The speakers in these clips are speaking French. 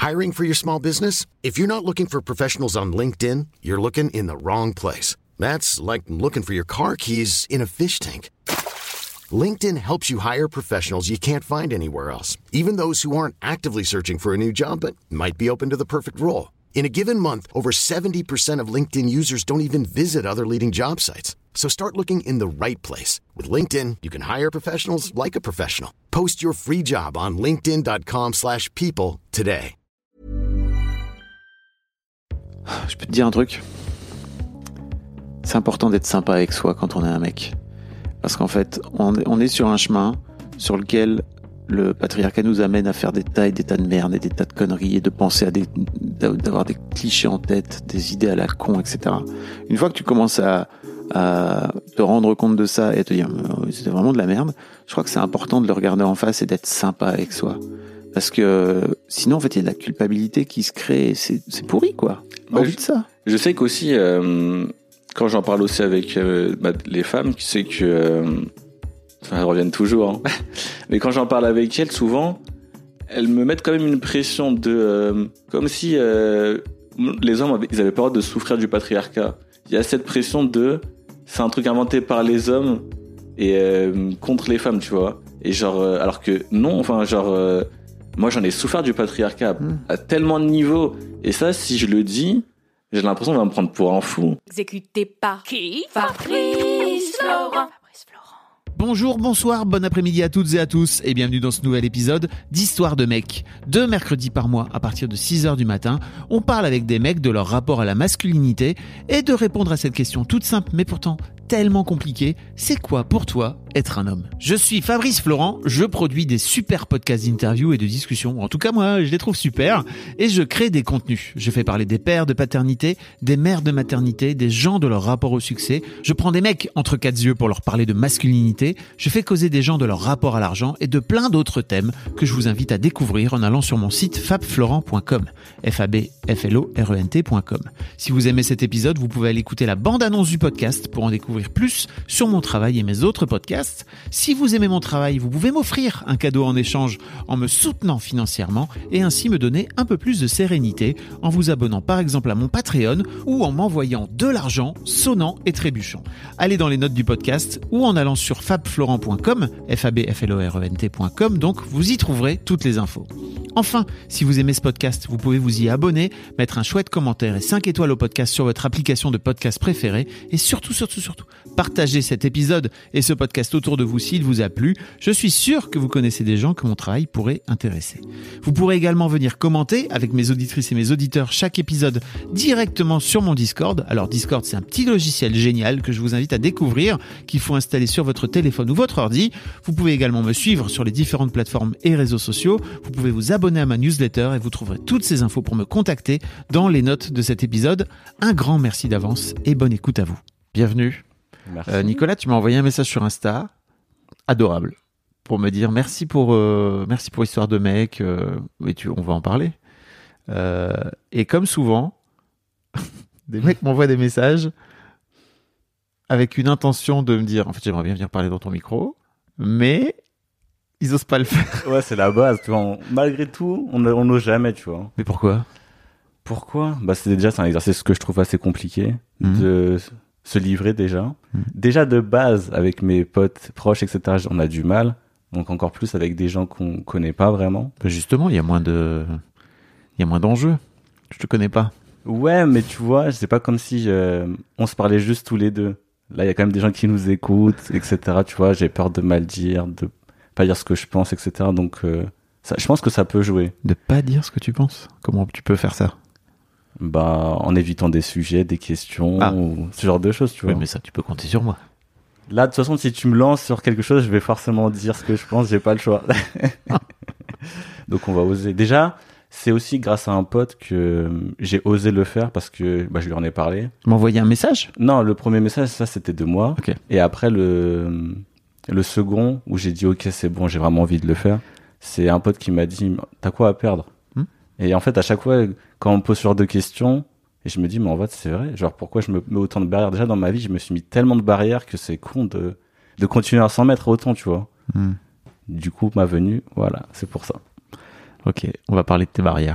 Hiring for your small business? If you're not looking for professionals on LinkedIn, you're looking in the wrong place. That's like looking for your car keys in a fish tank. LinkedIn helps you hire professionals you can't find anywhere else, even those who aren't actively searching for a new job but might be open to the perfect role. In a given month, over 70% of LinkedIn users don't even visit other leading job sites. So start looking in the right place. With LinkedIn, you can hire professionals like a professional. Post your free job on linkedin.com/people today. Je peux te dire un truc. C'est important d'être sympa avec soi quand on est un mec. Parce qu'en fait, on est sur un chemin sur lequel le patriarcat nous amène à faire des tas et des tas de merde et des tas de conneries et de penser d'avoir des clichés en tête, des idées à la con, etc. Une fois que tu commences à te rendre compte de ça et à te dire c'était vraiment de la merde, je crois que c'est important de le regarder en face et d'être sympa avec soi. Parce que sinon, en fait, il y a de la culpabilité qui se crée et c'est pourri, quoi. Pas envie de ça. Je sais qu'aussi, quand j'en parle aussi avec les femmes, tu sais que... elles reviennent toujours. Hein. Mais quand j'en parle avec elles, souvent, elles me mettent quand même une pression de... comme si les hommes, ils avaient peur de souffrir du patriarcat. Il y a cette pression de... c'est un truc inventé par les hommes et contre les femmes, tu vois. Et genre... alors que non, enfin, genre... moi, j'en ai souffert du patriarcat à tellement de niveaux. Et ça, si je le dis, j'ai l'impression qu'on va me prendre pour un fou. Exécuté par qui? Fabrice Florent. Bonjour, bonsoir, bon après-midi à toutes et à tous et bienvenue dans ce nouvel épisode d'Histoire de mecs. 2 mercredis par mois à partir de 6h du matin, on parle avec des mecs de leur rapport à la masculinité et de répondre à cette question toute simple mais pourtant tellement compliquée, c'est quoi pour toi être un homme? Je suis Fabrice Florent, je produis des super podcasts d'interviews et de discussions, en tout cas moi je les trouve super, et je crée des contenus. Je fais parler des pères de paternité, des mères de maternité, des gens de leur rapport au succès, je prends des mecs entre 4 yeux pour leur parler de masculinité, je fais causer des gens de leur rapport à l'argent et de plein d'autres thèmes que je vous invite à découvrir en allant sur mon site fabflorent.com, fabflorent.com. Si vous aimez cet épisode, vous pouvez aller écouter la bande-annonce du podcast pour en découvrir plus sur mon travail et mes autres podcasts. Si vous aimez mon travail, vous pouvez m'offrir un cadeau en échange en me soutenant financièrement et ainsi me donner un peu plus de sérénité en vous abonnant par exemple à mon Patreon ou en m'envoyant de l'argent sonnant et trébuchant. Allez dans les notes du podcast ou en allant sur fabflorent.com, fabflorent.com, donc vous y trouverez toutes les infos. Enfin, si vous aimez ce podcast, vous pouvez vous y abonner, mettre un chouette commentaire et 5 étoiles au podcast sur votre application de podcast préférée et surtout, partagez cet épisode et ce podcast autour de vous s'il vous a plu. Je suis sûr que vous connaissez des gens que mon travail pourrait intéresser. Vous pourrez également venir commenter avec mes auditrices et mes auditeurs chaque épisode directement sur mon Discord. Alors Discord, c'est un petit logiciel génial que je vous invite à découvrir, qu'il faut installer sur votre téléphone ou votre ordi. Vous pouvez également me suivre sur les différentes plateformes et réseaux sociaux. Vous pouvez vous abonner à ma newsletter et vous trouverez toutes ces infos pour me contacter dans les notes de cet épisode. Un grand merci d'avance et bonne écoute à vous. Bienvenue. Merci. Nicolas, tu m'as envoyé un message sur Insta, adorable, pour me dire merci pour Histoire de mec, on va en parler. Et comme souvent, des mecs m'envoient des messages avec une intention de me dire, en fait j'aimerais bien venir parler dans ton micro, mais ils osent pas le faire. Ouais, c'est la base, tu vois. Malgré tout, on n'ose jamais, tu vois. Mais pourquoi ? Bah, c'est un exercice que je trouve assez compliqué de se livrer déjà. Déjà de base, avec mes potes proches, etc., on a du mal. Donc encore plus avec des gens qu'on connaît pas vraiment. Justement, il y a moins d'enjeux. Je te connais pas. Ouais, mais tu vois, c'est pas comme si on se parlait juste tous les deux. Là, il y a quand même des gens qui nous écoutent, etc. Tu vois, j'ai peur de mal dire, de pas dire ce que je pense, etc. Donc, je pense que ça peut jouer. De pas dire ce que tu penses ? Comment tu peux faire ça ? Bah, en évitant des sujets, des questions, ou ce genre de choses, tu vois. Oui, mais ça, tu peux compter sur moi. Là, de toute façon, si tu me lances sur quelque chose, je vais forcément dire ce que je pense, j'ai pas le choix. Donc, on va oser. Déjà, c'est aussi grâce à un pote que j'ai osé le faire parce que je lui en ai parlé. Tu m'as envoyé un message ? Non, le premier message, ça, c'était de moi. Okay. Et après, le second, où j'ai dit, ok, c'est bon, j'ai vraiment envie de le faire, c'est un pote qui m'a dit, t'as quoi à perdre ? Et en fait, à chaque fois, quand on me pose ce genre de questions, et je me dis, mais en fait, c'est vrai. Genre, pourquoi je me mets autant de barrières ? Déjà, dans ma vie, je me suis mis tellement de barrières que c'est con de continuer à s'en mettre autant, tu vois. Du coup, ma venue, voilà, c'est pour ça. Ok, on va parler de tes barrières.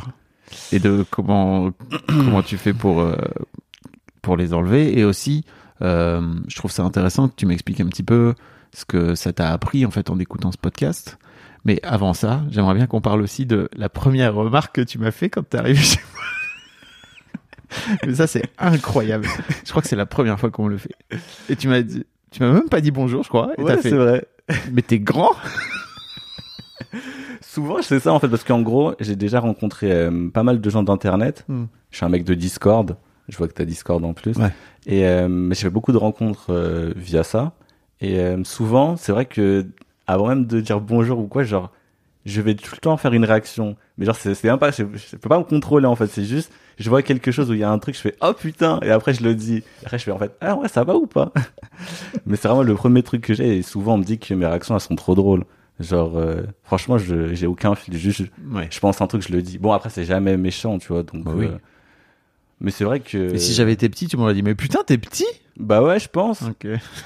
et de comment tu fais pour les enlever. Et aussi, je trouve ça intéressant que tu m'expliques un petit peu ce que ça t'a appris en fait en écoutant ce podcast. Mais avant ça, j'aimerais bien qu'on parle aussi de la première remarque que tu m'as fait quand t'es arrivé chez moi. Mais ça, c'est incroyable. Je crois que c'est la première fois qu'on le fait. Et tu m'as même pas dit bonjour, je crois. Et Ouais, t'as fait, c'est vrai. mais t'es grand. Souvent, je fais ça en fait parce qu'en gros, j'ai déjà rencontré pas mal de gens d'internet. Je suis un mec de Discord. Je vois que t'as Discord en plus. Ouais. Et mais j'ai fait beaucoup de rencontres via ça. Et souvent, c'est vrai que avant même de dire bonjour ou quoi, genre, je vais tout le temps faire une réaction. Mais genre, c'est même pas, je peux pas me contrôler en fait. C'est juste, je vois quelque chose où il y a un truc, je fais oh putain, et après je le dis. Et après je fais en fait ah ouais, ça va ou pas. Mais c'est vraiment le premier truc que j'ai. Et souvent on me dit que mes réactions elles sont trop drôles. Genre, franchement, j'ai aucun fil. Juste, je pense un truc, je le dis. Bon, après c'est jamais méchant, tu vois. Donc, Oui. mais c'est vrai que. Et si j'avais été petit, tu m'aurais dit, mais putain, t'es petit? Bah ouais, je pense. Ok.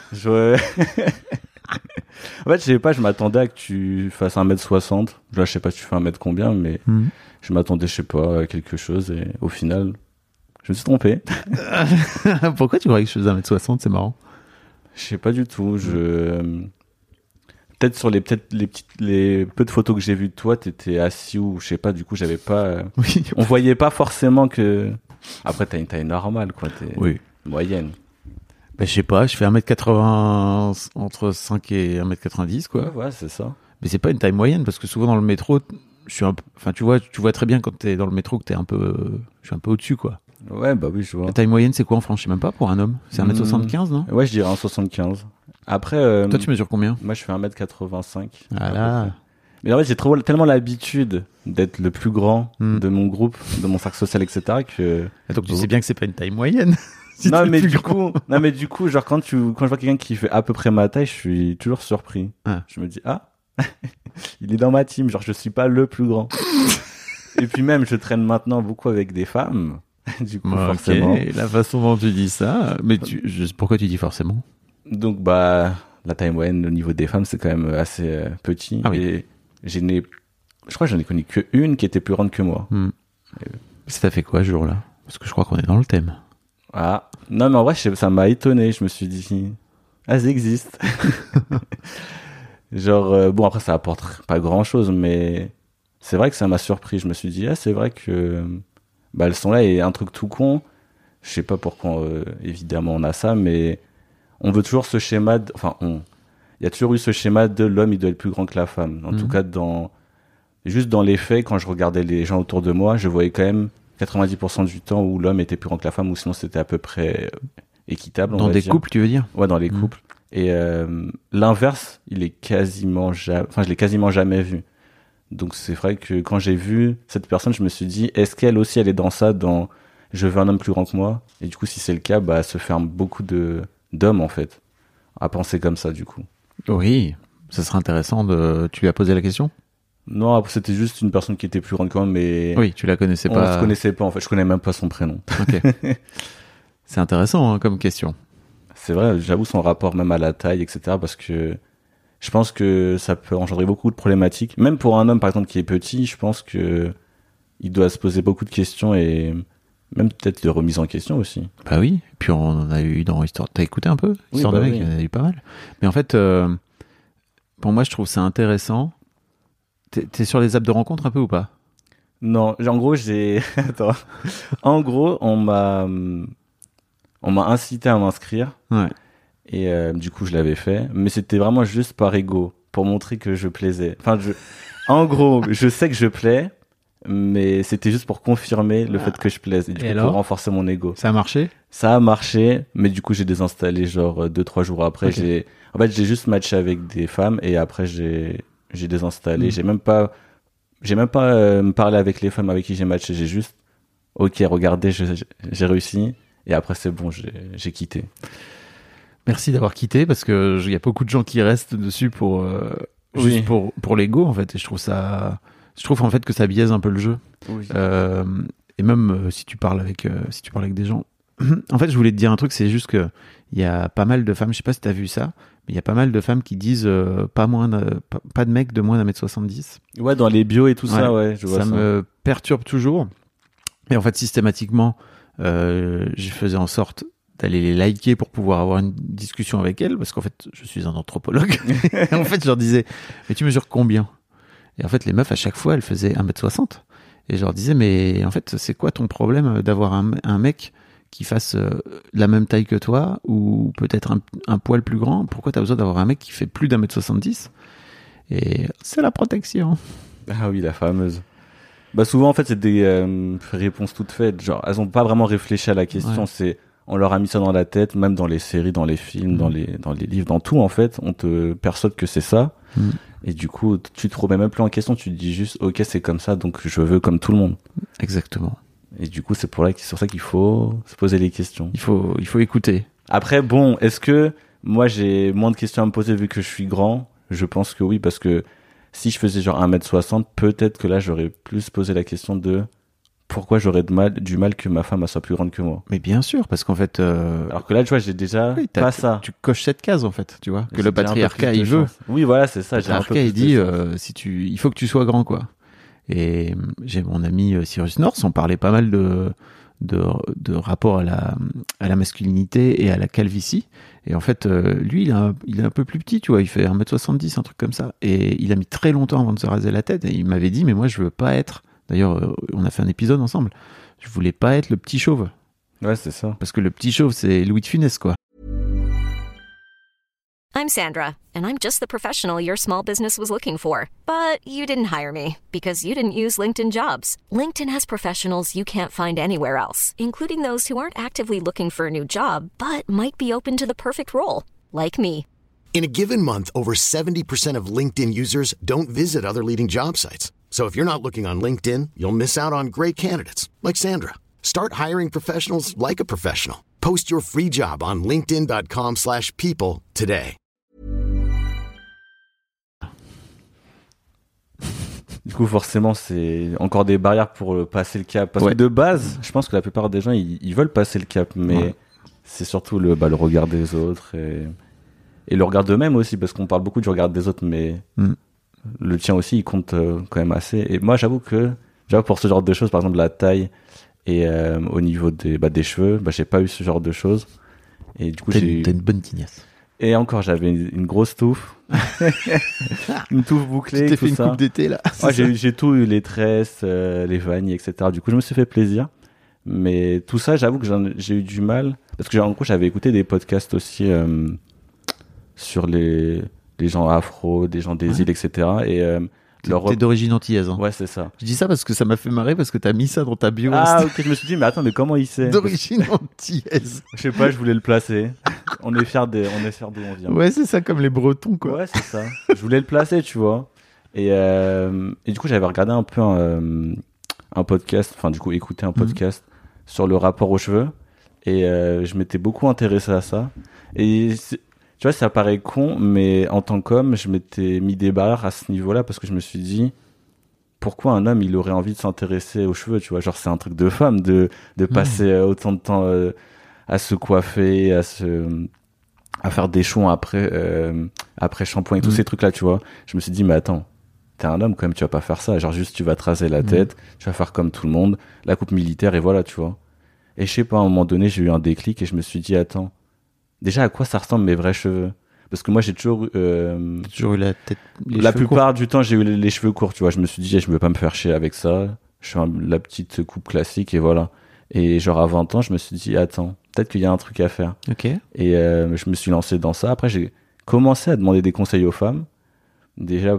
En fait, je sais pas, je m'attendais à que tu fasses 1m60. Là, je sais pas si tu fais 1m combien, mais je m'attendais, je sais pas, à quelque chose. Et au final, je me suis trompé. Pourquoi tu croyais que je faisais 1m60? C'est marrant. Je sais pas du tout. Peut-être sur les peu de photos que j'ai vues de toi, t'étais assis ou je sais pas, du coup, j'avais pas. Oui. On voyait pas forcément que. Après, t'as une taille normale, quoi. T'es Oui. moyenne. Ben, je sais pas, je fais 1m80, entre 5 et 1m90, quoi. Ouais, c'est ça. Mais c'est pas une taille moyenne, parce que souvent dans le métro, je suis enfin, tu vois très bien quand t'es dans le métro que je suis un peu au-dessus, quoi. Ouais, bah oui, je vois. La taille moyenne, c'est quoi en France? Je sais même pas, pour un homme. C'est 1m75, non? Ouais, je dirais 1m75. Après. Toi, tu mesures combien? Moi, je fais 1m85. Voilà. Mais en fait, j'ai tellement l'habitude d'être le plus grand de mon groupe, de mon cercle social, etc. que. Donc tu sais bien que c'est pas une taille moyenne. Si non, t'es mais plus du grand. coup, genre quand je vois quelqu'un qui fait à peu près ma taille, je suis toujours surpris. Ah. Je me dis il est dans ma team, genre je suis pas le plus grand. Et puis même, je traîne maintenant beaucoup avec des femmes. Du coup, forcément. La façon dont tu dis ça, mais pourquoi tu dis forcément? Donc la taille moyenne au niveau des femmes, c'est quand même assez petit. Ah oui. Et je crois que j'en ai connu que une qui était plus grande que moi. Ça t'a fait quoi ce jour-là? Parce que je crois qu'on est dans le thème. Ah, non, mais en vrai, ça m'a étonné. Je me suis dit, ça existe. Genre, bon, après, ça apporte pas grand-chose, mais c'est vrai que ça m'a surpris. Je me suis dit, c'est vrai que elles sont là et un truc tout con. Je sais pas pourquoi, évidemment, on a ça, mais on veut toujours ce schéma. Il y a toujours eu ce schéma de l'homme, il doit être plus grand que la femme. En tout cas, juste dans les faits, quand je regardais les gens autour de moi, je voyais quand même 90% du temps où l'homme était plus grand que la femme, ou sinon c'était à peu près équitable. Dans des couples, tu veux dire? Ouais, dans les couples. Et l'inverse, je l'ai quasiment jamais vu. Donc c'est vrai que quand j'ai vu cette personne, je me suis dit, est-ce qu'elle aussi, elle est dans ça, dans je veux un homme plus grand que moi? Et du coup, si c'est le cas, elle se ferme beaucoup d'hommes, en fait, à penser comme ça, du coup. Oui, ça serait intéressant Tu lui as posé la question? Non, c'était juste une personne qui était plus grande que moi, mais... Oui, tu la connaissais pas. On se connaissait pas, en fait. Je connais même pas son prénom. Ok. C'est intéressant comme question. C'est vrai, j'avoue son rapport même à la taille, etc. Parce que je pense que ça peut engendrer beaucoup de problématiques. Même pour un homme, par exemple, qui est petit, je pense que il doit se poser beaucoup de questions et même peut-être de remise en question aussi. Bah oui, et puis on en a eu dans Histoire... T'as écouté un peu? Histoire de mec, il y en a eu pas mal. Mais en fait, pour moi, je trouve ça intéressant. T'es sur les apps de rencontre un peu ou pas? Non, en gros, Attends. En gros, on m'a incité à m'inscrire. Ouais. Et du coup, je l'avais fait. Mais c'était vraiment juste par ego, pour montrer que je plaisais. Enfin, en gros, je sais que je plais, mais c'était juste pour confirmer le fait que je plaise. Et du coup, pour renforcer mon ego. Ça a marché? Ça a marché, mais du coup, j'ai désinstallé genre 2-3 jours après. Okay. J'ai juste matché avec des femmes et après, j'ai désinstallé. J'ai même pas parlé avec les femmes avec qui j'ai matché. J'ai juste, ok, regardez, j'ai réussi. Et après, c'est bon, j'ai quitté. Merci d'avoir quitté parce que il y a beaucoup de gens qui restent dessus juste pour l'ego, en fait. Et je trouve en fait que ça biaise un peu le jeu. Oui. Et même si tu parles avec des gens. En fait, je voulais te dire un truc, c'est juste que il y a pas mal de femmes, je sais pas si t'as vu ça, mais il y a pas mal de femmes qui disent pas de mecs de moins d'1m70. Ouais, dans les bios et tout ça, ouais, je vois ça. Ça me perturbe toujours Et en fait, systématiquement, je faisais en sorte d'aller les liker pour pouvoir avoir une discussion avec elles, parce qu'en fait, je suis un anthropologue. En fait, je leur disais, mais tu mesures combien? Et en fait, les meufs, à chaque fois, elles faisaient 1m60. Et je leur disais, mais en fait, c'est quoi ton problème d'avoir un mec qui fasse la même taille que toi, ou peut-être un poil plus grand? Pourquoi t'as besoin d'avoir un mec qui fait plus d'1m70? Et c'est la protection. Ah oui, la fameuse. Bah souvent, en fait, c'est des réponses toutes faites. Genre, elles ont pas vraiment réfléchi à la question. Ouais. C'est, on leur a mis ça dans la tête, même dans les séries, dans les films, dans les livres, dans tout, en fait. On te persuade que c'est ça. Et du coup, tu te remets même plus en question. Tu te dis juste, ok, c'est comme ça, donc je veux comme tout le monde. Exactement. Et du coup, c'est sur ça qu'il faut se poser les questions. Il faut écouter. Après, bon, est-ce que moi, j'ai moins de questions à me poser vu que je suis grand? Je pense que oui, parce que si je faisais genre 1m60, peut-être que là, j'aurais plus posé la question de pourquoi j'aurais du mal que ma femme soit plus grande que moi. Mais bien sûr, parce qu'en fait... Alors que là, tu vois, j'ai déjà pas ça. Tu coches cette case, en fait, tu vois, que J'ai le déjà un peu patriarcat, plus de il veut. chance. Oui, voilà, c'est ça. Le patriarcat, il dit, il faut que tu sois grand, quoi. Et j'ai mon ami Cyrus North, on parlait pas mal de rapport à la masculinité et à la calvitie. Et en fait, lui, il est un peu plus petit, tu vois, il fait 1m70, un truc comme ça. Et il a mis très longtemps avant de se raser la tête. Et il m'avait dit, mais moi, je veux pas être... D'ailleurs, on a fait un épisode ensemble. Je voulais pas être le petit chauve. Ouais, c'est ça. Parce que le petit chauve, c'est Louis de Funès, quoi. I'm Sandra, and I'm just the professional your small business was looking for. But you didn't hire me because you didn't use LinkedIn Jobs. LinkedIn has professionals you can't find anywhere else, including those who aren't actively looking for a new job, but might be open to the perfect role, like me. In a given month, over 70% of LinkedIn users don't visit other leading job sites. So if you're not looking on LinkedIn, you'll miss out on great candidates like Sandra. Start hiring professionals like a professional. Post your free job on linkedin.com/people today. Du coup, forcément, c'est encore des barrières pour passer le cap. Parce que de base, je pense que la plupart des gens, ils veulent passer le cap, mais c'est surtout le regard des autres et le regard d'eux-mêmes aussi, parce qu'on parle beaucoup du regard des autres, mais le tien aussi, il compte quand même assez. Et moi, j'avoue pour ce genre de choses, par exemple la taille et au niveau des cheveux, j'ai pas eu ce genre de choses. Et du coup, t'as une bonne tignasse. Et encore, j'avais une grosse touffe. Une touffe bouclée. Tu t'es fait une ça. coupe d'été, là. Ouais, j'ai tout eu, les tresses, les vanilles, etc. Du coup, je me suis fait plaisir. Mais tout ça, j'avoue que j'ai eu du mal. Parce que, en gros, j'avais écouté des podcasts aussi sur les gens afro, des gens des îles, etc. Et T'es d'origine antillaise. Hein. Ouais, c'est ça. Je dis ça parce que ça m'a fait marrer parce que t'as mis ça dans ta bio. Ah, ok, je me suis dit, mais attends, mais comment il sait? D'origine antillaise. Je sais pas, je voulais le placer. On est fiers d'où on vient. Ouais, c'est ça, comme les Bretons, quoi. Ouais, c'est ça. Je voulais le placer, tu vois. Et du coup, j'avais regardé un peu un podcast, enfin, du coup, écouté un podcast sur le rapport aux cheveux. Et je m'étais beaucoup intéressé à ça. Et tu vois, ça paraît con, mais en tant qu'homme, je m'étais mis des barrières à ce niveau-là parce que je me suis dit, pourquoi un homme, il aurait envie de s'intéresser aux cheveux, tu vois? Genre, c'est un truc de femme de passer autant de temps à se coiffer, à faire des chouans après shampoing et tous ces trucs-là, tu vois? Je me suis dit, mais attends, t'es un homme quand même, tu vas pas faire ça. Genre, juste, tu vas te raser la tête, tu vas faire comme tout le monde, la coupe militaire et voilà, tu vois? Et je sais pas, à un moment donné, j'ai eu un déclic et je me suis dit, attends, déjà, à quoi ça ressemble mes vrais cheveux? Parce que moi, j'ai toujours eu la tête. La plupart du temps, j'ai eu les cheveux courts, tu vois. Je me suis dit, je veux pas me faire chier avec ça. Je fais la petite coupe classique et voilà. Et genre, à 20 ans, je me suis dit, attends, peut-être qu'il y a un truc à faire. Ok. Et je me suis lancé dans ça. Après, j'ai commencé à demander des conseils aux femmes. Déjà,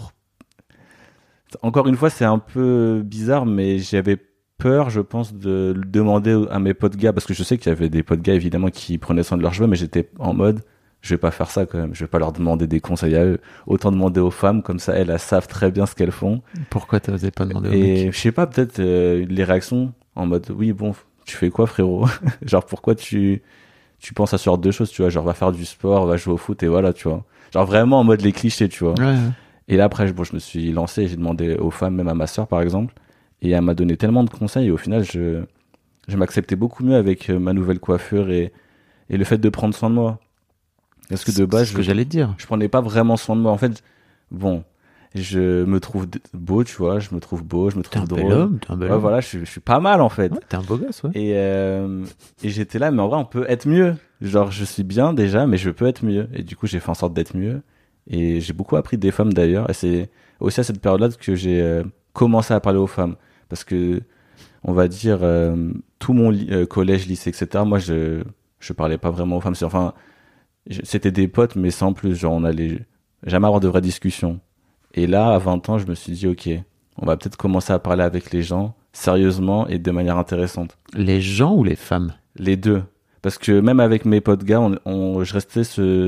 encore une fois, c'est un peu bizarre, mais j'avais peur, je pense, de le demander à mes potes gars, parce que je sais qu'il y avait des potes gars, évidemment, qui prenaient soin de leurs cheveux, mais j'étais en mode, je vais pas faire ça quand même, je vais pas leur demander des conseils à eux, autant demander aux femmes, comme ça, elles savent très bien ce qu'elles font. Pourquoi t'osais pas demander aux mecs? mecs? Je sais pas, peut-être les réactions, en mode, oui, bon, tu fais quoi, frérot? Genre, pourquoi tu penses à ce genre de choses, tu vois, genre, va faire du sport, va jouer au foot, et voilà, tu vois. Genre, vraiment en mode les clichés, tu vois. Ouais. Et là, après, je me suis lancé, j'ai demandé aux femmes, même à ma sœur, par exemple. Et elle m'a donné tellement de conseils et au final, je m'acceptais beaucoup mieux avec ma nouvelle coiffure et le fait de prendre soin de moi. Parce que de base, c'est ce que j'allais te dire. Je prenais pas vraiment soin de moi. En fait, bon, je me trouve beau, tu vois, je me trouve beau, je me T'es un trouve bel drôle. homme, t'es un bel Ouais, homme. voilà, je suis pas mal en fait. Ouais, t'es un beau gosse, ouais. Et j'étais là, mais en vrai, on peut être mieux. Genre, je suis bien déjà, mais je peux être mieux. Et du coup, j'ai fait en sorte d'être mieux. Et j'ai beaucoup appris des femmes d'ailleurs. Et c'est aussi à cette période-là que j'ai commencé à parler aux femmes. Parce que, on va dire, tout mon collège, lycée, etc., moi, je parlais pas vraiment aux femmes. C'était des potes, mais sans plus. Genre, on allait jamais avoir de vraies discussions. Et là, à 20 ans, je me suis dit, ok, on va peut-être commencer à parler avec les gens sérieusement et de manière intéressante. Les gens ou les femmes? Les deux. Parce que même avec mes potes gars, je restais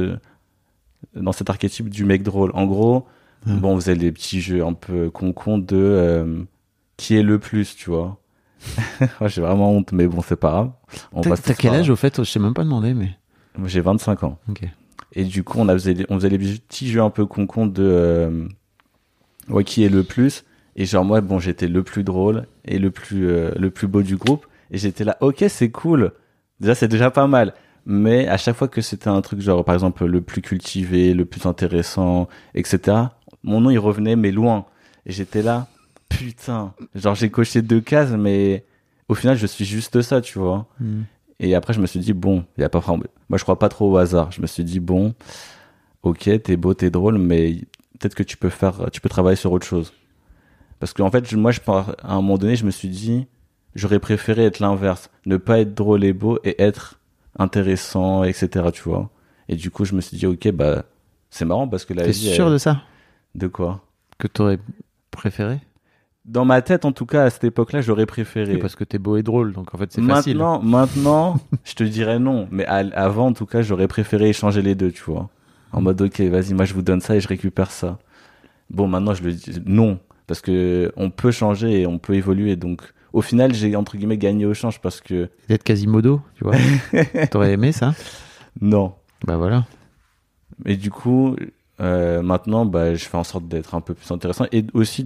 dans cet archétype du mec drôle. En gros, bon, on faisait des petits jeux un peu con de qui est le plus, tu vois. Moi, j'ai vraiment honte, mais bon, c'est pas grave. T'as quel âge au fait? Je sais même pas demander, mais. Moi, j'ai 25 ans. Ok. Et du coup, on faisait des petits jeux un peu con de qui est le plus. Et genre, moi, bon, j'étais le plus drôle et le plus beau du groupe. Et j'étais là, ok, c'est cool. Déjà, c'est déjà pas mal. Mais à chaque fois que c'était un truc, genre, par exemple, le plus cultivé, le plus intéressant, etc., mon nom, il revenait, mais loin. Et j'étais là, putain. Genre, j'ai coché 2 cases, mais au final, je suis juste ça, tu vois. Et après, je me suis dit, bon, il y a pas vraiment... Moi, je crois pas trop au hasard. Je me suis dit, bon, ok, t'es beau, t'es drôle, mais peut-être que tu peux travailler sur autre chose. Parce qu'en fait, à un moment donné, je me suis dit, j'aurais préféré être l'inverse. Ne pas être drôle et beau et être intéressant, etc., tu vois. Et du coup, je me suis dit, ok, bah, c'est marrant parce que la T'es vie... sûr de ça? De quoi? Que t'aurais préféré? Dans ma tête, en tout cas, à cette époque-là, j'aurais préféré. Oui, parce que t'es beau et drôle, donc en fait, c'est facile. Maintenant, je te dirais non. Mais avant, en tout cas, j'aurais préféré échanger les deux, tu vois. En mode, ok, vas-y, moi, je vous donne ça et je récupère ça. Bon, maintenant, je le dis non. Parce que on peut changer et on peut évoluer. Donc, au final, j'ai, entre guillemets, gagné au change parce que... D'être Quasimodo, tu vois. T'aurais aimé ça? Non. Bah voilà. Et du coup, maintenant, bah, je fais en sorte d'être un peu plus intéressant. Et aussi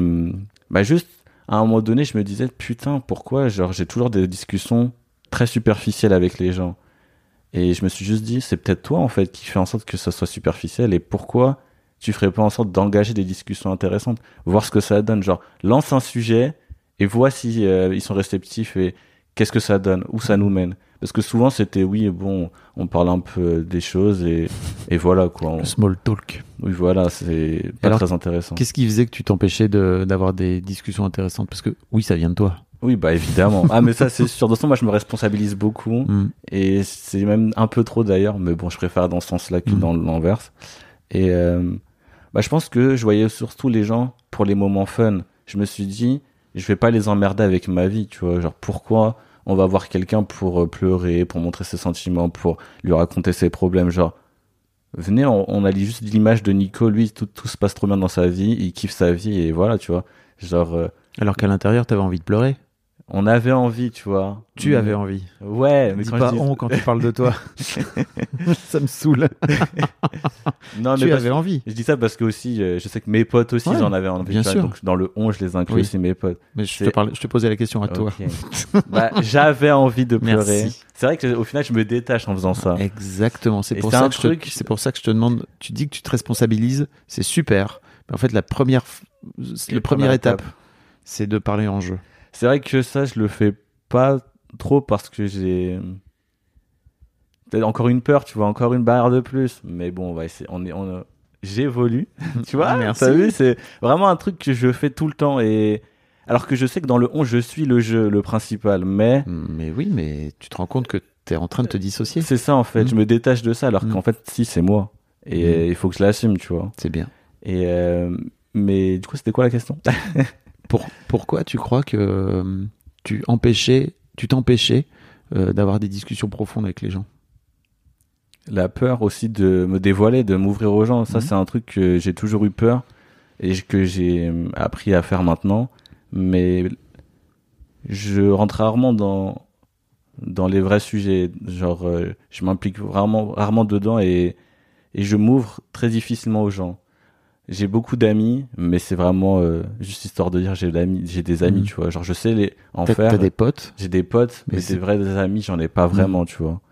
juste, à un moment donné, je me disais, putain, pourquoi, genre, j'ai toujours des discussions très superficielles avec les gens. Et je me suis juste dit, c'est peut-être toi, en fait, qui fais en sorte que ça soit superficiel. Et pourquoi tu ferais pas en sorte d'engager des discussions intéressantes, voir ce que ça donne, genre, lance un sujet et vois si ils sont réceptifs et qu'est-ce que ça donne, où ça nous mène. Parce que souvent, c'était, oui, bon, on parle un peu des choses et voilà, quoi. Le small talk. Oui, voilà, c'est pas alors, très intéressant. Qu'est-ce qui faisait que tu t'empêchais d'avoir des discussions intéressantes? Parce que, oui, ça vient de toi. Oui, bah évidemment. Ah, mais ça, c'est sûr. De toute façon, moi, je me responsabilise beaucoup. Et c'est même un peu trop, d'ailleurs. Mais bon, je préfère dans ce sens-là que dans l'inverse. Et je pense que je voyais surtout les gens pour les moments fun. Je me suis dit, je vais pas les emmerder avec ma vie, tu vois. Genre, pourquoi on va voir quelqu'un pour pleurer, pour montrer ses sentiments, pour lui raconter ses problèmes, genre... Venez, on a juste l'image de Nico, lui, tout se passe trop bien dans sa vie, il kiffe sa vie, et voilà, tu vois. Genre... Alors qu'à l'intérieur, t'avais envie de pleurer. On avait envie, tu vois. Tu avais envie. Ouais, mais dis pas on quand tu parles de toi. Ça me saoule. Non, tu avais envie. Je dis ça parce que aussi, je sais que mes potes aussi, ils en avaient envie. Bien sûr. Donc dans le on, je les inclus aussi, mes potes. Mais je te posais la question à toi. Bah, j'avais envie de pleurer. Merci. C'est vrai qu'au final, je me détache en faisant ça. Exactement. C'est pour ça que je te demande. Tu dis que tu te responsabilises. C'est super. Mais en fait, la première étape, c'est de parler en jeu. C'est vrai que ça, je le fais pas trop parce que j'ai peut-être encore une peur, tu vois, encore une barrière de plus. Mais bon, on va essayer. J'évolue, tu vois. Merci. T'as vu, c'est vraiment un truc que je fais tout le temps. Et alors que je sais que dans le 11, je suis le jeu, le principal. Mais oui, mais tu te rends compte que t'es en train de te dissocier. C'est ça en fait. Je me détache de ça, alors qu'en fait, si, c'est moi. Et il faut que je l'assume, tu vois. C'est bien. Et mais du coup, c'était quoi la question? Pourquoi tu crois que tu t'empêchais d'avoir des discussions profondes avec les gens? La peur aussi de me dévoiler, de m'ouvrir aux gens. Ça, c'est un truc que j'ai toujours eu peur et que j'ai appris à faire maintenant. Mais je rentre rarement dans les vrais sujets. Genre, je m'implique rarement dedans et je m'ouvre très difficilement aux gens. J'ai beaucoup d'amis, mais c'est vraiment juste histoire de dire j'ai des amis, tu vois. Genre je sais T'as des potes? J'ai des potes, mais des vrais amis, j'en ai pas vraiment, tu vois.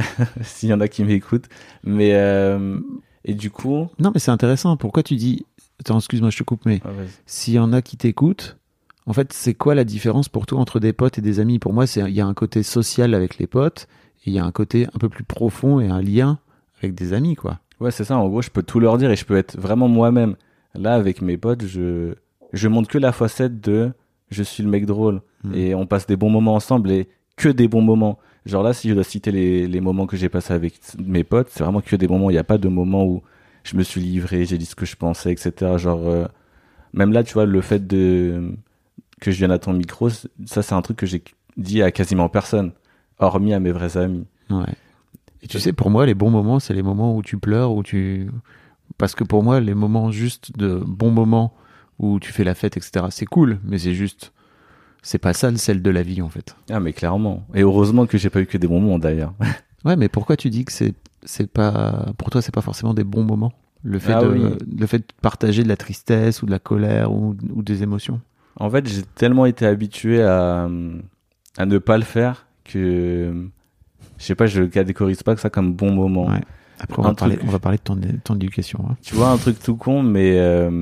S'il y en a qui m'écoutent, mais et du coup. Non, mais c'est intéressant. Pourquoi tu dis attends, excuse-moi, je te coupe, mais Ah, vas-y. s'il y en a qui t'écoutent, en fait, c'est quoi la différence pour toi entre des potes et des amis? Pour moi, il y a un côté social avec les potes, et il y a un côté un peu plus profond et un lien avec des amis, quoi. Ouais, c'est ça. En gros, je peux tout leur dire et je peux être vraiment moi-même. Là, avec mes potes, je montre que la facette de je suis le mec drôle. Et on passe des bons moments ensemble et que des bons moments. Genre là, si je dois citer les moments que j'ai passés avec mes potes, c'est vraiment que des moments. Il n'y a pas de moment où je me suis livré, j'ai dit ce que je pensais, etc. Genre, même là, tu vois, le fait que je vienne à ton micro, ça, c'est un truc que j'ai dit à quasiment personne, hormis à mes vrais amis. Ouais. Et tu sais, pour moi, les bons moments, c'est les moments où tu pleures, parce que pour moi, les moments juste de bons moments où tu fais la fête, etc., c'est cool, mais c'est pas ça le sel de la vie, en fait. Ah, mais clairement. Et heureusement que j'ai pas eu que des bons moments, d'ailleurs. Ouais, mais pourquoi tu dis que c'est pas, pour toi, c'est pas forcément des bons moments? Le fait de partager de la tristesse ou de la colère ou des émotions? En fait, j'ai tellement été habitué à ne pas le faire que, je sais pas, je catégorise pas que ça comme bon moment. Ouais. Après, on va parler de ton éducation. Hein. Tu vois, un truc tout con, mais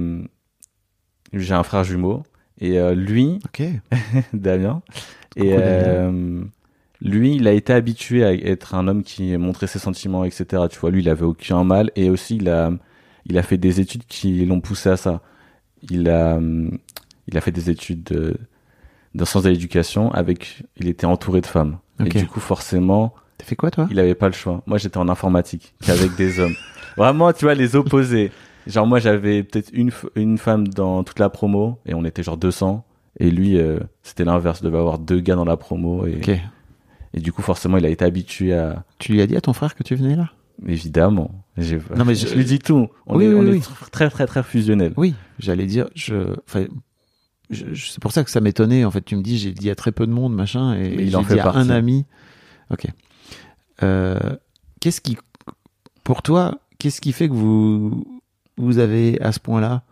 j'ai un frère jumeau et lui, Ok. Damien, et Coucou, Damien. lui, il a été habitué à être un homme qui montrait ses sentiments, etc. Tu vois, lui, il avait aucun mal et aussi il a fait des études qui l'ont poussé à ça. Il a fait des études dans sciences de l'éducation il était entouré de femmes. Ok. Et du coup, forcément, T'as fait quoi, toi? il avait pas le choix. Moi, j'étais en informatique, qu'avec des hommes. Vraiment, tu vois, les opposés. Genre, moi, j'avais peut-être une femme dans toute la promo, et on était genre 200. Et lui, c'était l'inverse. Il devait avoir 2 gars dans la promo. Ok. Et du coup, forcément, il a été habitué à... Tu lui as dit à ton frère que tu venais là? Évidemment. Non, mais je lui dis tout. On Oui, est oui. très, très, très fusionnels. Oui, j'allais dire, c'est pour ça que ça m'étonnait. En fait, tu me dis, j'ai dit à très peu de monde, machin, et Mais il j'ai en fait dit à partie. un ami. Ok. Pour toi, qu'est-ce qui fait que vous avez à ce point-là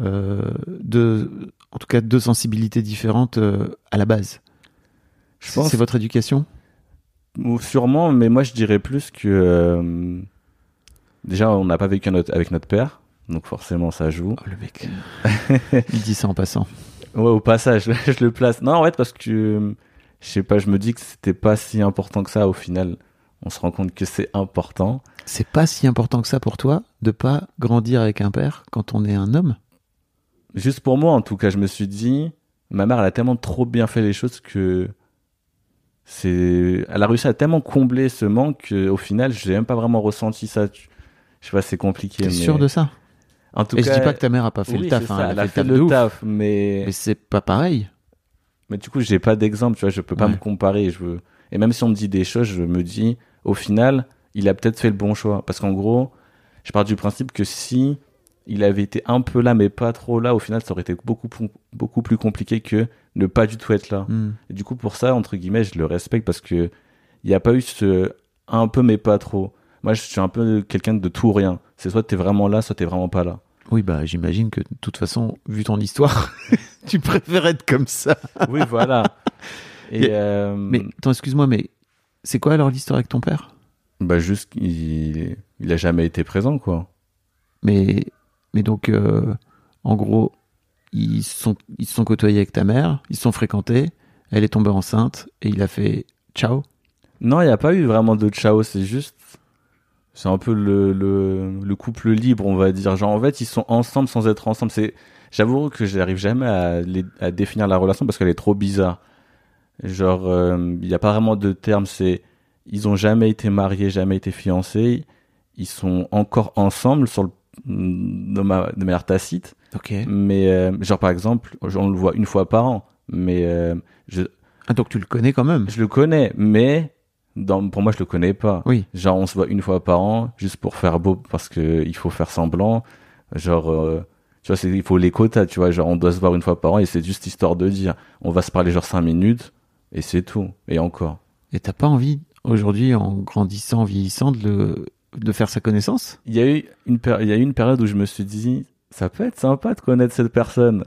en tout cas, deux sensibilités différentes à la base? Je pense. C'est votre éducation? Ou sûrement, mais moi, je dirais plus que... déjà, on n'a pas vécu avec notre père. Donc forcément, ça joue. Oh, le mec. Il dit ça en passant. Ouais, au passage, je le place. Non, en fait, parce que, je sais pas, je me dis que c'était pas si important que ça. Au final, on se rend compte que c'est important. C'est pas si important que ça pour toi de pas grandir avec un père quand on est un homme? Juste pour moi, en tout cas, je me suis dit, ma mère, elle a tellement trop bien fait les choses que elle a réussi à tellement combler ce manque qu'au final, j'ai même pas vraiment ressenti ça. Je sais pas, c'est compliqué. T'es mais... sûr de ça? En tout Et cas, je dis pas que ta mère a pas fait oui, le taf, c'est hein, ça, elle a fait le de ouf. taf, mais c'est pas pareil. Mais du coup, j'ai pas d'exemple, tu vois, je peux pas Ouais. me comparer. Et même si on me dit des choses, je me dis, au final, il a peut-être fait le bon choix. Parce qu'en gros, je pars du principe que si il avait été un peu là, mais pas trop là, au final, ça aurait été beaucoup plus compliqué que ne pas du tout être là. Et du coup, pour ça, entre guillemets, je le respecte parce que il n'y a pas eu ce un peu, mais pas trop. Moi, je suis un peu quelqu'un de tout ou rien. C'est soit t'es vraiment là, soit t'es vraiment pas là. Oui, bah j'imagine que de toute façon, vu ton histoire, tu préfères être comme ça. Oui, voilà. Et Mais attends, excuse-moi, mais c'est quoi alors l'histoire avec ton père? bah juste, il a jamais été présent, quoi. Mais donc, en gros, ils se sont côtoyés avec ta mère, ils se sont fréquentés, elle est tombée enceinte et il a fait ciao. Non, il n'y a pas eu vraiment de ciao, c'est un peu le couple libre, on va dire. Genre, en fait, ils sont ensemble sans être ensemble. J'avoue que j'arrive jamais à définir la relation parce qu'elle est trop bizarre. Genre, il n'y a pas vraiment de terme, ils ont jamais été mariés, jamais été fiancés. Ils sont encore ensemble de manière tacite. Ok. Mais, genre, par exemple, on le voit une fois par an. Mais, Ah, donc tu le connais quand même? je le connais, mais pour moi, je le connais pas. Oui. Genre, on se voit une fois par an, juste pour faire beau, parce que il faut faire semblant. Genre, tu vois, il faut les quotas, tu vois. Genre, on doit se voir une fois par an et c'est juste histoire de dire, on va se parler genre 5 minutes et c'est tout. Et encore. Et t'as pas envie, aujourd'hui, en grandissant, en vieillissant, de faire sa connaissance? Il y a eu une période où je me suis dit, ça peut être sympa de connaître cette personne.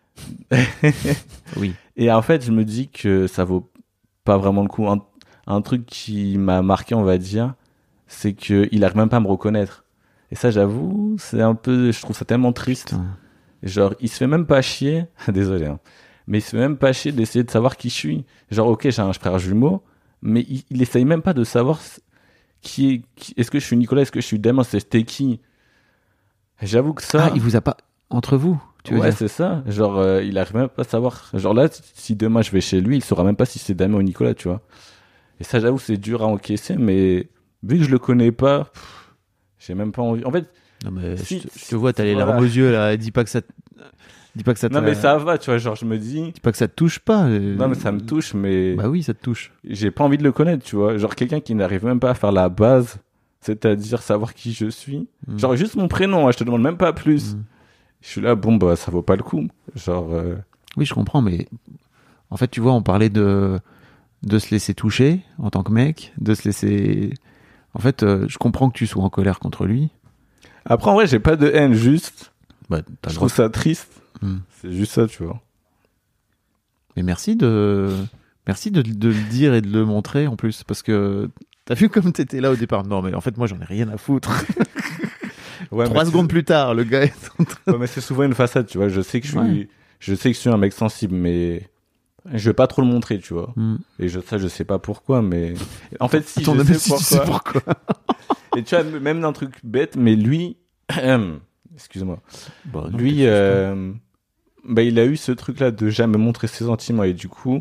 Oui. Et en fait, je me dis que ça vaut pas vraiment le coup. Un truc qui m'a marqué, on va dire, c'est qu'il arrive même pas à me reconnaître. Et ça, j'avoue, c'est un peu, je trouve ça tellement triste. Putain. Genre, il se fait même pas chier, désolé, hein, mais il se fait même pas chier d'essayer de savoir qui je suis. Genre, ok, j'ai un frère jumeau, mais il essaye même pas de savoir est-ce que je suis Nicolas, est-ce que je suis Damien, c'était qui. J'avoue que ça. Ah, il vous a pas entre vous, tu veux Ouais, dire. c'est ça. Genre, il arrive même pas à savoir. Genre là, si demain je vais chez lui, il saura même pas si c'est Damien ou Nicolas, tu vois. Et ça, j'avoue, c'est dur à encaisser, mais vu que je le connais pas, j'ai même pas envie. En fait, Non mais Si- je te vois, t'as les voilà. larmes aux yeux là. Dis pas que ça non, mais ça va, tu vois. Genre, je me dis, Dis pas que ça te touche pas. non, mais ça me touche, mais Bah oui, ça te touche. j'ai pas envie de le connaître, tu vois. Genre, quelqu'un qui n'arrive même pas à faire la base, c'est-à-dire savoir qui je suis. Mm. Genre, juste mon prénom, hein, je te demande même pas plus. Mm. Je suis là, bon, bah, ça vaut pas le coup. Genre, Oui, je comprends, mais en fait, tu vois, on parlait de se laisser toucher en tant que mec, de se laisser. En fait, je comprends que tu sois en colère contre lui. après, en vrai, j'ai pas de haine, juste. Bah, t'as Je le droit. trouve ça triste. Mm. C'est juste ça, tu vois. Mais merci de le dire et de le montrer en plus, parce que t'as vu comme t'étais là au départ. Non, mais en fait, moi, j'en ai rien à foutre. Ouais, 3 mais secondes plus tard, le gars est en train ouais, mais c'est souvent une façade, tu vois. Je sais que Ouais. je suis un mec sensible, mais je vais pas trop le montrer, tu vois. Mm. Et je sais pas pourquoi, mais en fait, si Attends, je même sais si tu sais pourquoi. Et tu vois, même d'un truc bête, mais lui, excuse-moi, Bah, non, lui, t'es bah, il a eu ce truc-là de jamais montrer ses sentiments, et du coup,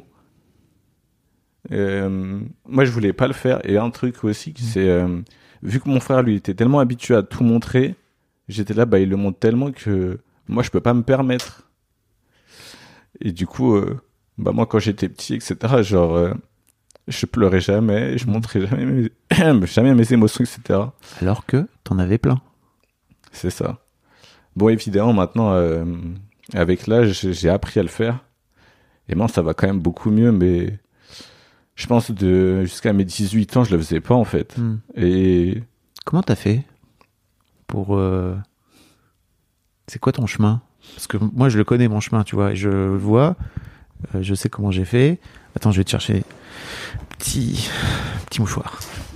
moi, je voulais pas le faire. Et un truc aussi, c'est vu que mon frère, lui, était tellement habitué à tout montrer, j'étais là, bah, il le montre tellement que moi, je peux pas me permettre. Et du coup, bah, moi, quand j'étais petit, etc., genre, je pleurais jamais, je montrais jamais mes émotions, etc. Alors que t'en avais plein. C'est ça. Bon, évidemment, maintenant, avec l'âge, j'ai appris à le faire. Et moi, ça va quand même beaucoup mieux, mais je pense jusqu'à mes 18 ans, je le faisais pas, en fait. Mm. Et Comment t'as fait pour... C'est quoi ton chemin? Parce que moi, je le connais, mon chemin, tu vois. Et je le vois, je sais comment j'ai fait. Attends, je vais te chercher petit mouchoir.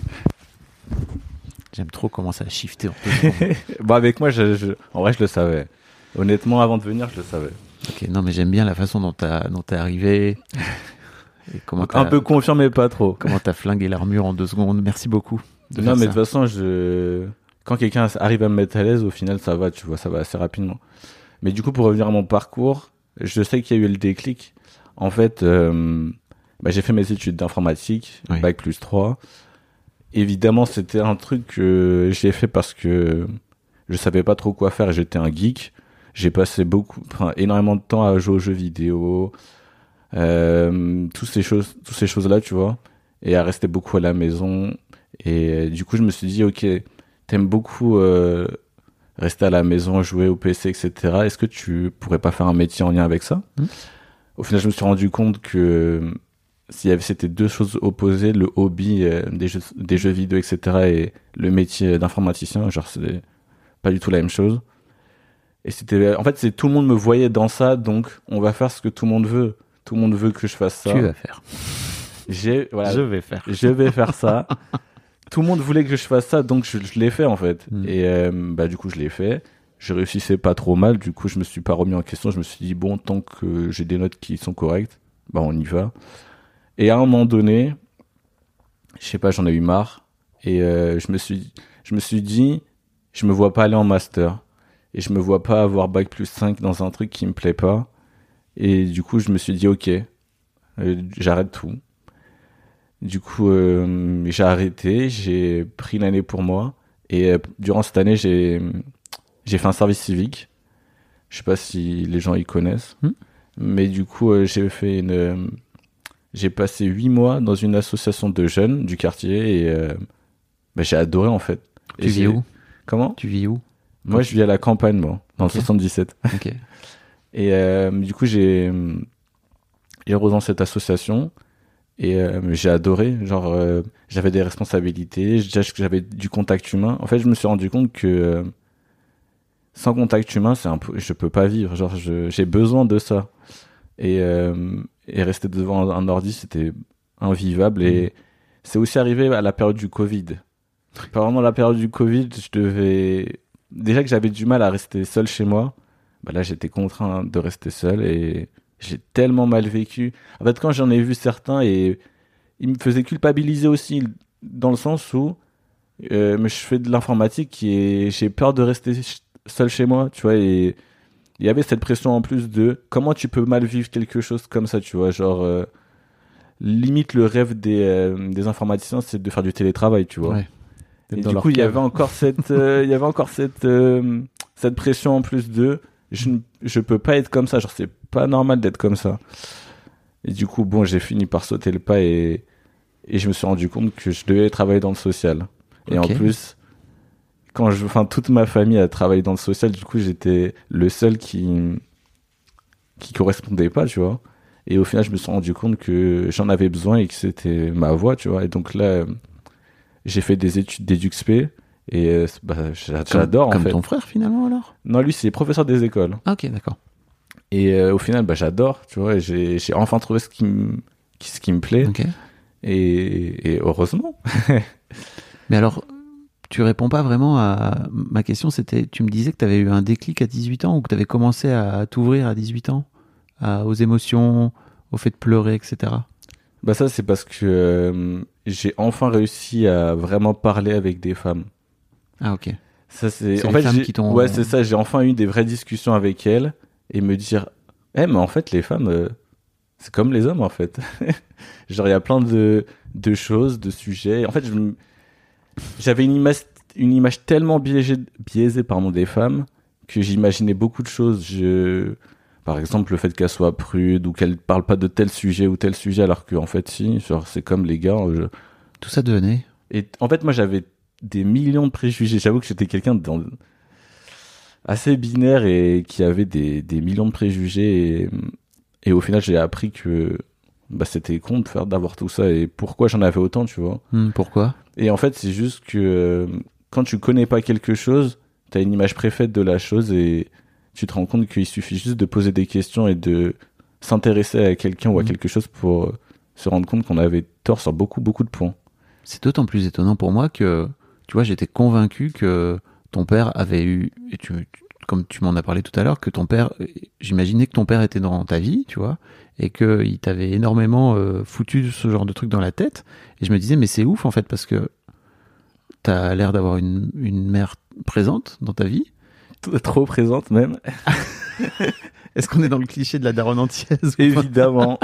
J'aime trop comment ça a shifté en 2 secondes. bon, avec moi, en vrai, je le savais. Honnêtement, avant de venir, je le savais. Ok, non, mais j'aime bien la façon dont t'es arrivé. Et comment Un peu confiant, mais pas trop. comment t'as flingué l'armure en 2 secondes. Merci beaucoup. De Non, faire mais de ça. toute façon, quand quelqu'un arrive à me mettre à l'aise, au final, ça va, tu vois, ça va assez rapidement. Mais du coup, pour revenir à mon parcours, je sais qu'il y a eu le déclic. En fait, bah, j'ai fait mes études d'informatique, Oui. bac plus 3. Évidemment, c'était un truc que j'ai fait parce que je savais pas trop quoi faire et j'étais un geek. J'ai passé énormément de temps à jouer aux jeux vidéo, toutes ces choses-là, tu vois, et à rester beaucoup à la maison. Et du coup, je me suis dit, ok, t'aimes beaucoup rester à la maison, jouer au PC, etc. Est-ce que tu pourrais pas faire un métier en lien avec ça? Au final, je me suis rendu compte que c'était 2 choses opposées, le hobby des jeux vidéo, etc. et le métier d'informaticien, genre c'est pas du tout la même chose. Et en fait, tout le monde me voyait dans ça, donc on va faire ce que tout le monde veut. Tout le monde veut que je fasse ça. Tu vas faire. Voilà, Je vais faire. je vais faire ça. Tout le monde voulait que je fasse ça, donc je l'ai fait en fait. Mm. Et bah du coup, je l'ai fait. Je réussissais pas trop mal, du coup, je me suis pas remis en question. Je me suis dit, bon, tant que j'ai des notes qui sont correctes, bah on y va. Et à un moment donné, je sais pas, j'en ai eu marre. Et je me suis dit, je me vois pas aller en master. Et je me vois pas avoir bac plus 5 dans un truc qui me plaît pas. Et du coup, je me suis dit, ok, j'arrête tout. Du coup, j'ai arrêté, j'ai pris l'année pour moi. Et durant cette année, j'ai fait un service civique. Je sais pas si les gens y connaissent. Mais du coup, j'ai passé 8 mois dans une association de jeunes du quartier et bah, j'ai adoré en fait. Tu vis où? Comment? Tu vis où? Moi, je vis à la campagne, moi, dans le 77. Ok. Et du coup, j'ai rejoint cette association et j'ai adoré. Genre, j'avais des responsabilités, j'avais du contact humain. En fait, je me suis rendu compte que sans contact humain, je peux pas vivre. Genre, j'ai besoin de ça. Et rester devant un ordi, c'était invivable. Et c'est aussi arrivé à la période du Covid. Pendant la période du Covid, déjà que j'avais du mal à rester seul chez moi, bah là, j'étais contraint de rester seul et j'ai tellement mal vécu. En fait, quand j'en ai vu certains, et ils me faisaient culpabiliser aussi, dans le sens où mais je fais de l'informatique et j'ai peur de rester seul chez moi, tu vois, et il y avait cette pression en plus de comment tu peux mal vivre quelque chose comme ça, tu vois, genre limite le rêve des informaticiens, c'est de faire du télétravail, tu vois. Ouais. Et du coup, il y avait encore cette pression en plus de je peux pas être comme ça, genre c'est pas normal d'être comme ça. Et du coup, bon, j'ai fini par sauter le pas et je me suis rendu compte que je devais travailler dans le social. Et en plus, toute ma famille a travaillé dans le social, du coup, j'étais le seul qui correspondait pas, tu vois. Et au final, je me suis rendu compte que j'en avais besoin et que c'était ma voie, tu vois. Et donc là, j'ai fait des études d'EduxP et j'adore, en fait. Comme ton frère, finalement, alors? Non, lui, c'est professeur des écoles. Ah, ok, d'accord. Et au final, j'adore, tu vois. Et j'ai enfin trouvé ce qui me plaît. Ok. Et heureusement. Mais alors, tu réponds pas vraiment à ma question. C'était, tu me disais que tu avais eu un déclic à 18 ans ou que tu avais commencé à t'ouvrir à 18 ans aux émotions, au fait de pleurer, etc. Bah ça, c'est parce que j'ai enfin réussi à vraiment parler avec des femmes. Ah, ok. Ça, c'est C'est en les fait, femmes qui t'ont... ouais, c'est ça. J'ai enfin eu des vraies discussions avec elles et me dire, mais en fait, les femmes, c'est comme les hommes, en fait. Genre, il y a plein de choses, de sujets. En fait, j'avais une image tellement biaisée des femmes que j'imaginais beaucoup de choses. Par exemple, le fait qu'elles soient prudes ou qu'elles parlent pas de tel sujet ou tel sujet, alors qu'en fait, si, genre, c'est comme les gars. Tout ça devenait. Et en fait, moi, j'avais des millions de préjugés. J'avoue que j'étais quelqu'un assez binaire et qui avait des millions de préjugés. Et au final, j'ai appris que c'était con d'avoir tout ça. Et pourquoi j'en avais autant, tu vois. Pourquoi ? Et en fait, c'est juste que quand tu connais pas quelque chose, t'as une image préfaite de la chose et tu te rends compte qu'il suffit juste de poser des questions et de s'intéresser à quelqu'un ou à quelque chose pour se rendre compte qu'on avait tort sur beaucoup, beaucoup de points. C'est d'autant plus étonnant pour moi que, tu vois, j'étais convaincu que ton père avait eu, et comme tu m'en as parlé tout à l'heure, que ton père, j'imaginais que ton père était dans ta vie, tu vois, et qu'il t'avait énormément foutu ce genre de truc dans la tête. Et je me disais, mais c'est ouf, en fait, parce que t'as l'air d'avoir une mère présente dans ta vie. Trop présente, même. Est-ce qu'on est dans le cliché de la daronne antillaise ? Évidemment.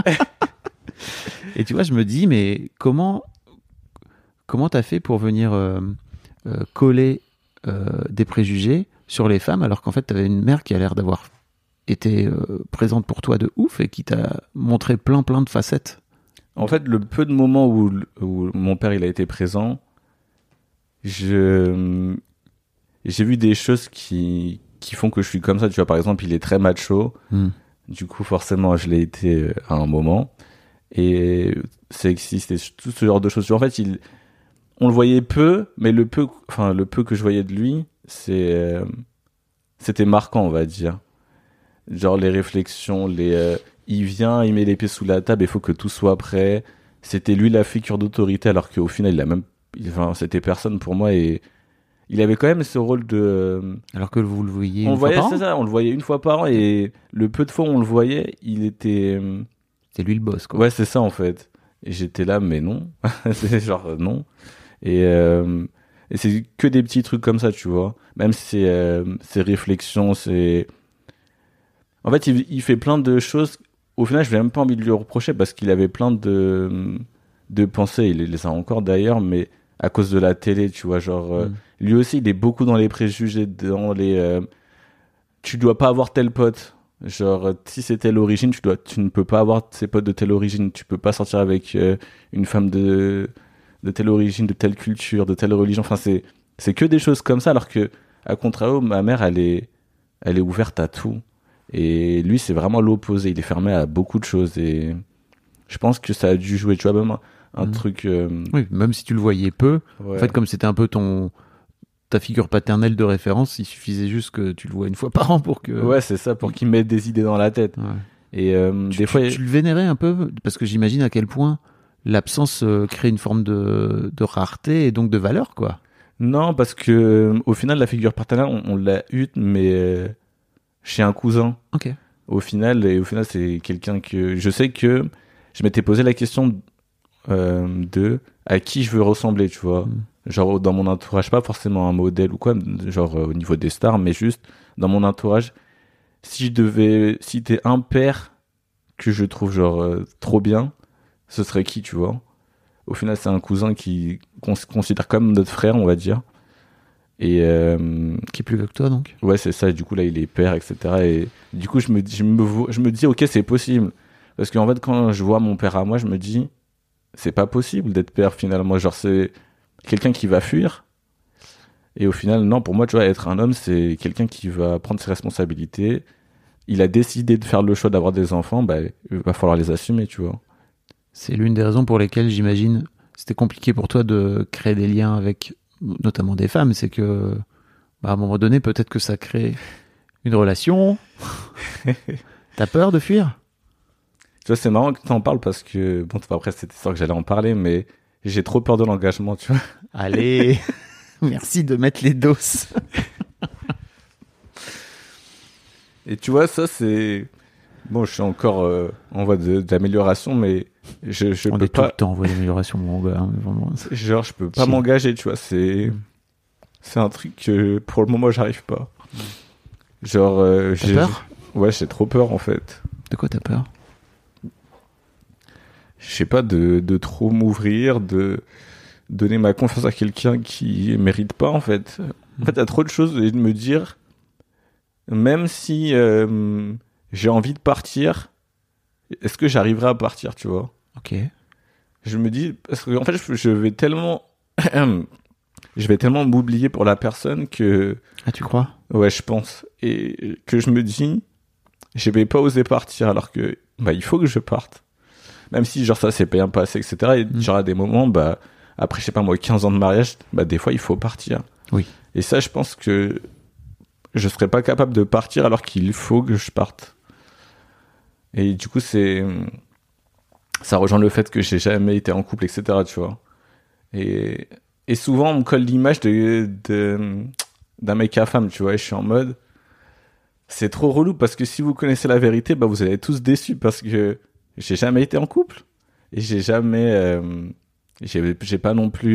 Et tu vois, je me dis, mais comment t'as fait pour venir coller des préjugés sur les femmes, alors qu'en fait, t'avais une mère qui a l'air d'avoir été présente pour toi de ouf et qui t'a montré plein de facettes. En fait, le peu de moments où mon père il a été présent, j'ai vu des choses qui font que je suis comme ça. Tu vois, par exemple, il est très macho. Du coup, forcément, je l'ai été à un moment. Et sexiste et tout ce genre de choses. En fait, on le voyait peu, mais le peu que je voyais de lui, c'était marquant, on va dire. Genre les réflexions, il vient, il met l'épée sous la table, il faut que tout soit prêt. C'était lui la figure d'autorité, alors qu'au final, c'était personne pour moi et il avait quand même ce rôle de. Alors que vous le voyiez une fois par an. C'est ça, on le voyait une fois par an et le peu de fois où on le voyait, il était. C'est lui le boss, quoi. Ouais, c'est ça en fait. Et j'étais là, mais non. C'est genre non. Et c'est que des petits trucs comme ça, tu vois. Même ses réflexions, En fait, il fait plein de choses. Au final, je n'ai même pas envie de lui reprocher parce qu'il avait plein de pensées. Il les a encore d'ailleurs, mais à cause de la télé, tu vois. Genre, lui aussi, il est beaucoup dans les préjugés, dans les. Tu dois pas avoir tel pote. Genre, si c'est telle origine, tu ne peux pas avoir ses potes de telle origine. Tu peux pas sortir avec une femme de telle origine, de telle culture, de telle religion. Enfin, c'est que des choses comme ça, alors que, à contrario, ma mère, elle est ouverte à tout. Et lui, c'est vraiment l'opposé. Il est fermé à beaucoup de choses. Et je pense que ça a dû jouer, tu vois, même un truc... Oui, même si tu le voyais peu, ouais. En fait, comme c'était un peu ta figure paternelle de référence, il suffisait juste que tu le vois une fois par an pour que... Ouais, c'est ça, pour qu'il mette des idées dans la tête. Ouais. Et des fois... Tu le vénérais un peu, parce que j'imagine à quel point l'absence crée une forme de rareté et donc de valeur, quoi. Non, parce que au final, la figure paternelle, on l'a eue, mais chez un cousin. Ok. Au final, c'est quelqu'un que je sais que je m'étais posé la question de à qui je veux ressembler, tu vois. Genre dans mon entourage, pas forcément un modèle ou quoi, genre au niveau des stars, mais juste dans mon entourage, si t'es un père que je trouve genre trop bien, ce serait qui, tu vois. Au final, c'est un cousin qu'on se considère comme notre frère, on va dire. Et Qui est plus vieux que toi, donc. ouais, c'est ça. Et du coup, là, il est père, etc. Et du coup, je me dis, ok, c'est possible. Parce qu'en fait, quand je vois mon père à moi, je me dis, c'est pas possible d'être père finalement. Genre, c'est quelqu'un qui va fuir. Et au final, non, pour moi, tu vois, être un homme, c'est quelqu'un qui va prendre ses responsabilités. Il a décidé de faire le choix d'avoir des enfants, bah, il va falloir les assumer, tu vois. C'est l'une des raisons pour lesquelles, j'imagine, c'était compliqué pour toi de créer des liens avec notamment des femmes. C'est que, à un moment donné, peut-être que ça crée une relation. T'as peur de fuir? Tu vois, c'est marrant que tu en parles parce que, bon, après, c'était sûr que j'allais en parler, mais j'ai trop peur de l'engagement, tu vois. Allez, merci de mettre les doses. Et tu vois, ça, c'est... Bon, je suis encore en voie d'amélioration, mais je On peux est tout pas... le temps en voie d'amélioration, mon gars. Hein, vraiment. Genre, je peux pas Si. m'engager, tu vois, c'est un truc que, pour le moment, j'arrive pas. Genre, T'as peur? Ouais, j'ai trop peur, en fait. De quoi t'as peur? Je sais pas, de trop m'ouvrir, de donner ma confiance à quelqu'un qui mérite pas, en fait. En fait, il y a trop de choses et de me dire, même si j'ai envie de partir, est-ce que j'arriverai à partir, tu vois? Ok. Je me dis, parce que en fait, je vais tellement m'oublier pour la personne que, Ah, tu crois? ouais, je pense, et que je me dis, je vais pas oser partir alors que, bah, il faut que je parte. Même si, genre, ça s'est bien passé, etc. Et genre, à des moments, bah, après, je sais pas moi, 15 ans de mariage, bah, des fois, il faut partir. Oui. Et ça, je pense que je serais pas capable de partir alors qu'il faut que je parte. Et du coup, ça rejoint le fait que j'ai jamais été en couple, etc., tu vois. Et souvent, on me colle l'image d'un mec à femme, tu vois, et je suis en mode, c'est trop relou parce que si vous connaissez la vérité, bah, vous allez être tous déçus parce que j'ai jamais été en couple. Et j'ai jamais, j'ai pas non plus,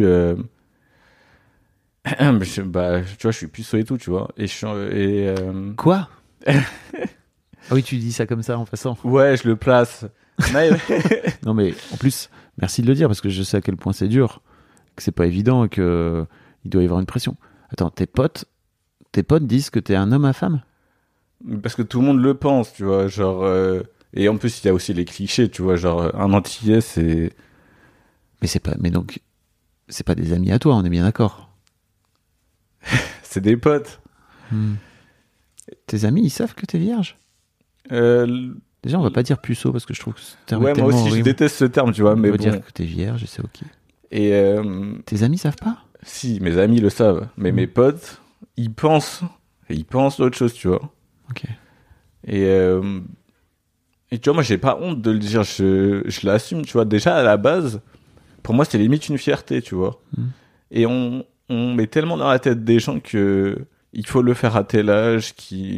bah, tu vois, je suis puceau et tout, tu vois. Quoi? Ah oui, tu dis ça comme ça en passant. Ouais, je le place. Non mais en plus, merci de le dire parce que je sais à quel point c'est dur, que c'est pas évident et que il doit y avoir une pression. Attends, tes potes disent que t'es un homme à femme? Parce que tout le monde le pense, tu vois, genre... Et en plus, il y a aussi les clichés, tu vois, genre un antillais, c'est... Mais donc, c'est pas des amis à toi, on est bien d'accord. C'est des potes. Tes amis, ils savent que t'es vierge? Déjà, on va pas dire puceau parce que je trouve que ce terme ouais, est moi tellement aussi, horrible. je déteste ce terme, tu vois, mais on va bon. dire que t'es vierge et c'est ok. Et Tes amis savent pas? si, mes amis le savent, mais mes potes, ils pensent d'autre chose, tu vois. Ok. Et tu vois, moi, j'ai pas honte de le dire, je l'assume, tu vois. Déjà, à la base, pour moi, c'est limite une fierté, tu vois. Et on met tellement dans la tête des gens que il faut le faire à tel âge,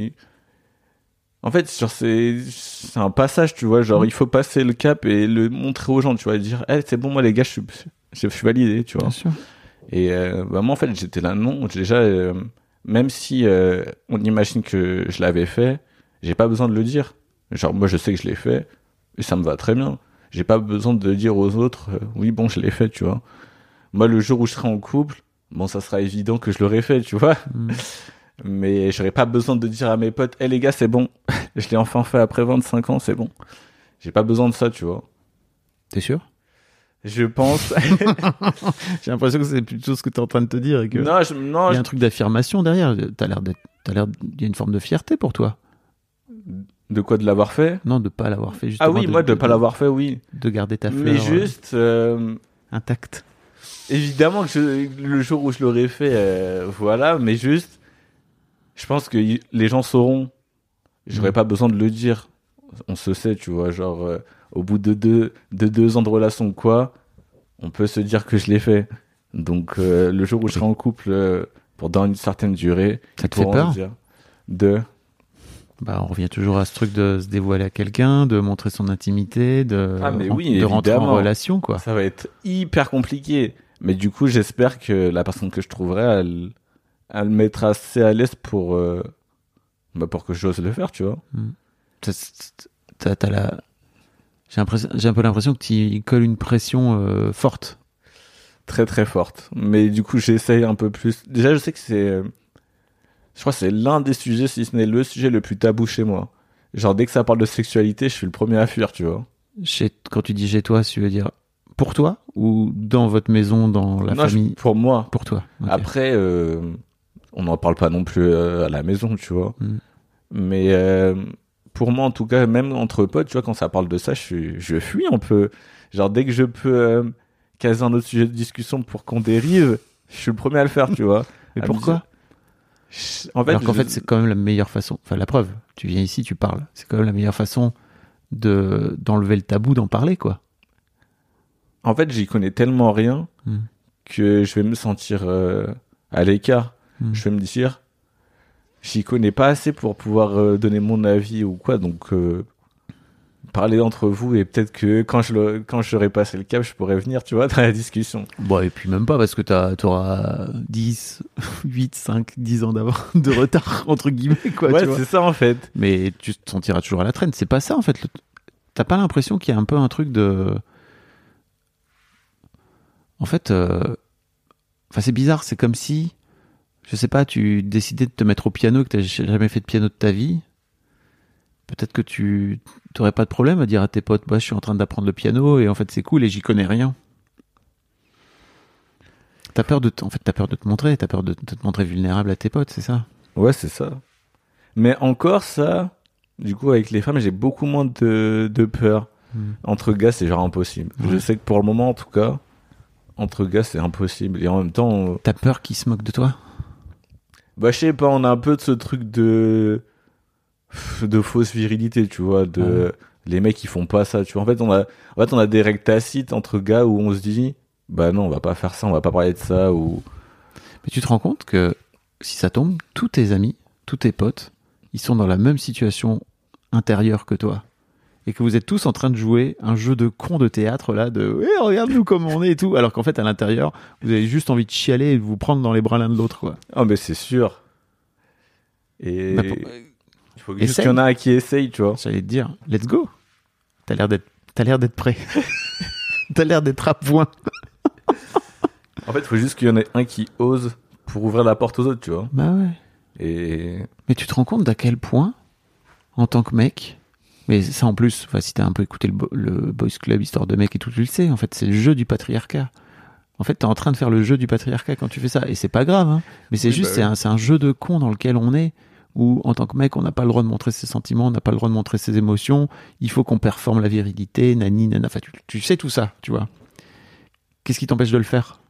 en fait, genre, c'est un passage, tu vois. Genre, il faut passer le cap et le montrer aux gens, tu vois, et dire, c'est bon, moi, les gars, je suis validé, tu vois. Bien sûr. Et bah, moi, en fait, j'étais là, non. Déjà, même si on imagine que je l'avais fait, j'ai pas besoin de le dire. Genre, moi, je sais que je l'ai fait et ça me va très bien. J'ai pas besoin de dire aux autres, oui, bon, je l'ai fait, tu vois. Moi, le jour où je serai en couple, bon, ça sera évident que je l'aurai fait, tu vois. Mais j'aurais pas besoin de dire à mes potes, les gars, c'est bon. Je l'ai enfin fait après 25 ans, c'est bon. J'ai pas besoin de ça, tu vois. T'es sûr? Je pense. J'ai l'impression que c'est plutôt ce que t'es en train de te dire et que Non, il y a un truc d'affirmation derrière. Il y a une forme de fierté pour toi. De quoi, de l'avoir fait? Non, de pas l'avoir fait justement. Ah oui, moi, de pas l'avoir fait, oui. De garder ta fleur Mais juste, intacte. évidemment que le jour où je l'aurais fait, voilà, mais juste, je pense que les gens sauront. J'aurais pas besoin de le dire. On se sait, tu vois, genre, au bout de deux ans de relation ou quoi, on peut se dire que je l'ai fait. Donc, le jour où je serai en couple pendant une certaine durée, ça te fait peur? Bah, on revient toujours à ce truc de se dévoiler à quelqu'un, de montrer son intimité, de rentrer en relation, quoi. Ça va être hyper compliqué. Mais du coup, j'espère que la personne que je trouverai, elle me mettra assez à l'aise pour que j'ose le faire, tu vois. J'ai un peu l'impression que tu colles une pression forte. Très très forte. Mais du coup, j'essaye un peu plus. Déjà, je sais que je crois que c'est l'un des sujets, si ce n'est le sujet le plus tabou chez moi. Genre, dès que ça parle de sexualité, je suis le premier à fuir, tu vois. Quand tu dis chez toi, tu veux dire pour toi ou dans votre maison, dans la famille? Pour moi. Pour toi. Okay. Après, on n'en parle pas non plus à la maison, tu vois. Mais pour moi, en tout cas, même entre potes, tu vois, quand ça parle de ça, je fuis un peu. Genre, dès que je peux caser un autre sujet de discussion pour qu'on dérive, je suis le premier à le faire, tu vois. Mais pourquoi? Alors qu'en fait, c'est quand même la meilleure façon. Enfin, la preuve, tu viens ici, tu parles. C'est quand même la meilleure façon d'enlever le tabou, d'en parler, quoi. En fait, j'y connais tellement rien que je vais me sentir à l'écart. Je vais me dire, j'y connais pas assez pour pouvoir donner mon avis ou quoi. Donc, parler entre vous et peut-être que quand j'aurai passé le cap, je pourrais venir, tu vois, dans la discussion. Bon, et puis même pas, parce que t'auras 10, 8, 5, 10 ans de retard, entre guillemets, quoi. Ouais, tu vois. C'est ça, en fait. Mais tu te sentiras toujours à la traîne. C'est pas ça, en fait. T'as pas l'impression qu'il y a un peu un truc de... En fait, c'est bizarre. C'est comme si, je sais pas, tu décidais de te mettre au piano, que t'as jamais fait de piano de ta vie. Peut-être que tu n'aurais pas de problème à dire à tes potes, bah, je suis en train d'apprendre le piano et en fait c'est cool et j'y connais rien. T'as peur de te montrer, t'as peur de te montrer vulnérable à tes potes, c'est ça? Ouais, c'est ça. Mais encore ça, du coup avec les femmes j'ai beaucoup moins de peur. Entre gars c'est genre impossible. Ouais. Je sais que pour le moment en tout cas, entre gars c'est impossible et en même temps... T'as peur qu'ils se moquent de toi? Bah je sais pas, on a un peu de ce truc de fausse virilité, tu vois, les mecs ils font pas ça, tu vois. En fait on a des règles tacites entre gars où on se dit bah non, on va pas faire ça, on va pas parler de ça ou... Mais tu te rends compte que si ça tombe, tous tes amis, tous tes potes, ils sont dans la même situation intérieure que toi et que vous êtes tous en train de jouer un jeu de con de théâtre là de hey, regarde-nous comme on est et tout, alors qu'en fait à l'intérieur, vous avez juste envie de chialer et de vous prendre dans les bras l'un de l'autre, quoi. Oh mais c'est sûr. Et il faut juste qu'il y en a un qui essaye, tu vois. J'allais te dire, let's go. T'as l'air d'être prêt. T'as l'air d'être à point. En fait, il faut juste qu'il y en ait un qui ose pour ouvrir la porte aux autres, tu vois. Bah ouais. Mais tu te rends compte d'à quel point, en tant que mec, mais ça en plus, si t'as un peu écouté le Boys Club, Histoire de mec et tout, tu le sais, en fait, c'est le jeu du patriarcat. En fait, t'es en train de faire le jeu du patriarcat quand tu fais ça. Et c'est pas grave, hein. Mais c'est juste, c'est un jeu de con dans lequel on est. Où en tant que mec, on n'a pas le droit de montrer ses sentiments, on n'a pas le droit de montrer ses émotions, il faut qu'on performe la virilité, nani, nana, enfin tu sais tout ça, tu vois. Qu'est-ce qui t'empêche de le faire?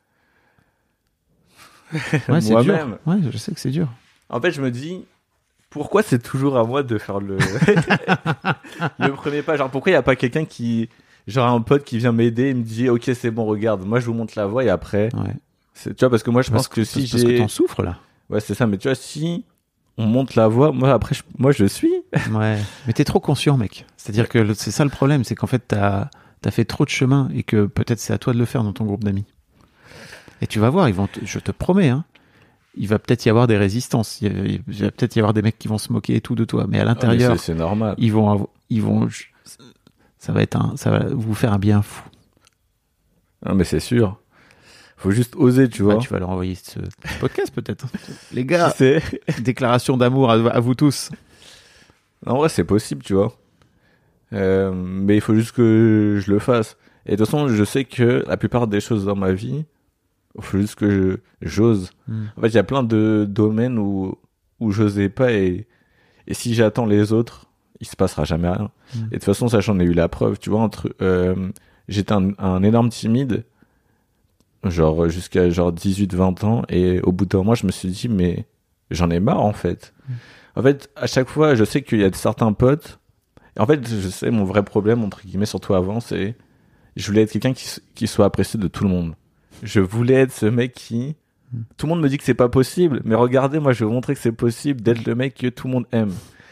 Ouais, c'est dur. Ouais, je sais que c'est dur. En fait, je me dis, pourquoi c'est toujours à moi de faire le premier pas? Genre, pourquoi il n'y a pas quelqu'un qui... Genre un pote qui vient m'aider et me dit, ok, c'est bon, regarde, moi je vous montre la voie et après... Ouais. Tu vois, parce que moi je pense que si parce que t'en souffres là. Ouais, c'est ça, mais tu vois, si... on monte la voie, moi après je suis. Ouais, mais t'es trop conscient, mec. C'est-à-dire que c'est ça le problème, c'est qu'en fait t'as fait trop de chemin et que peut-être c'est à toi de le faire dans ton groupe d'amis. Et tu vas voir, je te promets, hein, il va peut-être y avoir des résistances, il va peut-être y avoir des mecs qui vont se moquer et tout de toi, mais à l'intérieur, c'est normal. Ils vont, ça va vous faire un bien fou. Non mais c'est sûr. Faut juste oser, tu vois. Tu vas leur envoyer ce podcast peut-être. Les gars, déclaration d'amour à vous tous. En vrai, c'est possible, tu vois. Mais il faut juste que je le fasse. Et de toute façon, je sais que la plupart des choses dans ma vie, il faut juste que j'ose. En fait, il y a plein de domaines où j'osais pas et si j'attends les autres, il se passera jamais rien. Et de toute façon, ça, j'en ai eu la preuve, tu vois. J'étais un énorme timide. Genre jusqu'à 18-20 ans et au bout d'un mois je me suis dit mais j'en ai marre en fait. En fait à chaque fois je sais qu'il y a certains potes et en fait je sais mon vrai problème entre guillemets surtout avant c'est je voulais être quelqu'un qui soit apprécié de tout le monde. Je voulais être ce mec qui tout le monde me dit que c'est pas possible mais regardez moi je vais vous montrer que c'est possible d'être le mec que tout le monde aime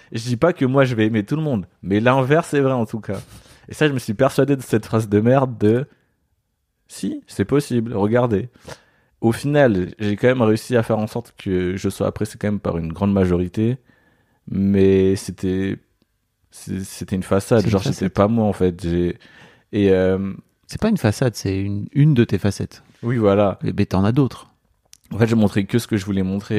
je dis pas que moi je vais aimer tout le monde, mais l'inverse est vrai en tout cas. Et ça, je me suis persuadé de cette phrase de merde de si, c'est possible, regardez. Au final, j'ai quand même réussi à faire en sorte que je sois apprécié quand même par une grande majorité, mais c'était une façade, C'est genre une c'était facette. pas moi en fait. Et C'est pas une façade, c'est une de tes facettes. oui, voilà. Mais t'en as d'autres. En fait, je montrais que ce que je voulais montrer.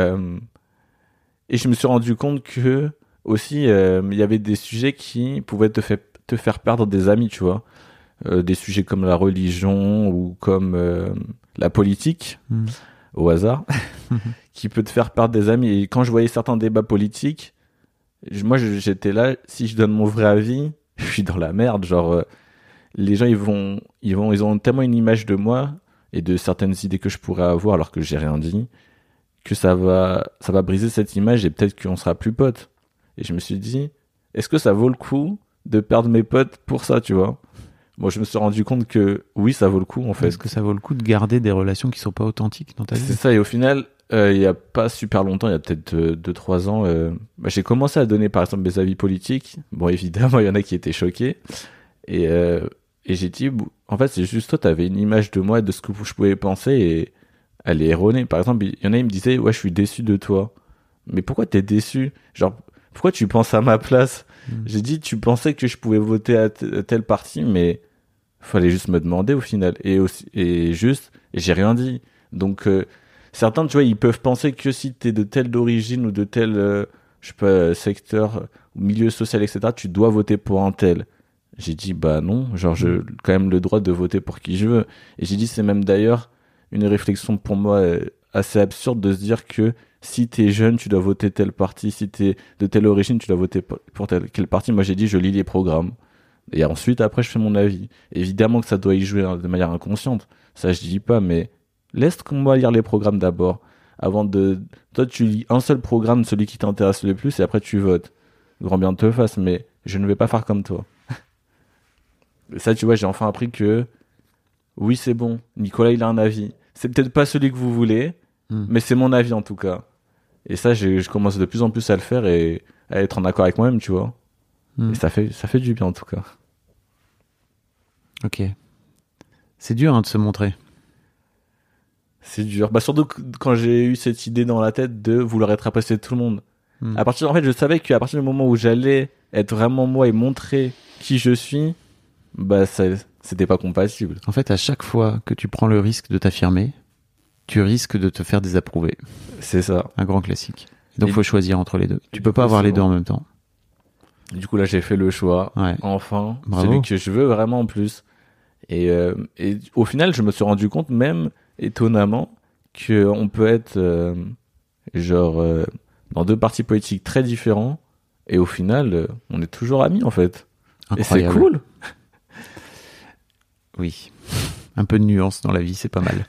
Et je me suis rendu compte que aussi, il y avait des sujets qui pouvaient te faire perdre des amis, tu vois. Des sujets comme la religion ou comme la politique, au hasard, qui peut te faire perdre des amis. Et quand je voyais certains débats politiques, moi, j'étais là, si je donne mon vrai avis, je suis dans la merde. Genre, les gens, ils ont tellement une image de moi et de certaines idées que je pourrais avoir alors que j'ai rien dit, que ça va briser cette image et peut-être qu'on sera plus potes. Et je me suis dit, est-ce que ça vaut le coup de perdre mes potes pour ça, tu vois? Bon, je me suis rendu compte que oui, ça vaut le coup, en fait. Est-ce que ça vaut le coup de garder des relations qui sont pas authentiques dans ta C'est vie? ça, et au final, il y a pas super longtemps, il y a peut-être 2-3 ans, j'ai commencé à donner par exemple mes avis politiques. Bon, évidemment, il y en a qui étaient choqués. Et j'ai dit, en fait, c'est juste toi, t'avais une image de moi, de ce que je pouvais penser, et elle est erronée. Par exemple, il y en a, ils me disaient, ouais, je suis déçu de toi. Mais pourquoi t'es déçu? Genre, pourquoi tu penses à ma place? J'ai dit, tu pensais que je pouvais voter à tel parti, mais fallait juste me demander au final. Et j'ai rien dit. Donc, certains, tu vois, ils peuvent penser que si t'es de telle origine ou de tel, je sais pas, secteur, milieu social, etc., tu dois voter pour un tel. J'ai dit, bah non, genre, j'ai quand même le droit de voter pour qui je veux. Et j'ai dit, c'est même d'ailleurs une réflexion pour moi assez absurde de se dire que si t'es jeune, tu dois voter tel parti, si t'es de telle origine, tu dois voter pour quel parti. Moi, j'ai dit, je lis les programmes. Et ensuite, après, je fais mon avis. Évidemment que ça doit y jouer de manière inconsciente. Ça, je dis pas, mais laisse-moi lire les programmes d'abord. Toi, tu lis un seul programme, celui qui t'intéresse le plus, et après, tu votes. Grand bien te fasse, mais je ne vais pas faire comme toi. Et ça, tu vois, j'ai enfin appris que oui, c'est bon. Nicolas, il a un avis. C'est peut-être pas celui que vous voulez, mais c'est mon avis en tout cas. Et ça, je commence de plus en plus à le faire et à être en accord avec moi-même, tu vois. Et ça fait du bien en tout cas. Ok. C'est dur de se montrer. C'est dur. Bah, surtout quand j'ai eu cette idée dans la tête de vouloir être apprécié de tout le monde. En fait, je savais qu'à partir du moment où j'allais être vraiment moi et montrer qui je suis, bah, c'était pas compatible. En fait, à chaque fois que tu prends le risque de t'affirmer, tu risques de te faire désapprouver. C'est ça. Un grand classique. Donc, Et- faut choisir entre les deux. Tu peux du pas coup, avoir c'est les deux bon. en même temps. Du coup, là, j'ai fait le choix. Ouais. Enfin, Bravo. celui que je veux vraiment en plus. Et au final, je me suis rendu compte, même étonnamment, qu'on peut être dans deux partis politiques très différents. Et au final, on est toujours amis en fait. Incroyable. Et c'est cool. Oui. Un peu de nuance dans la vie, c'est pas mal.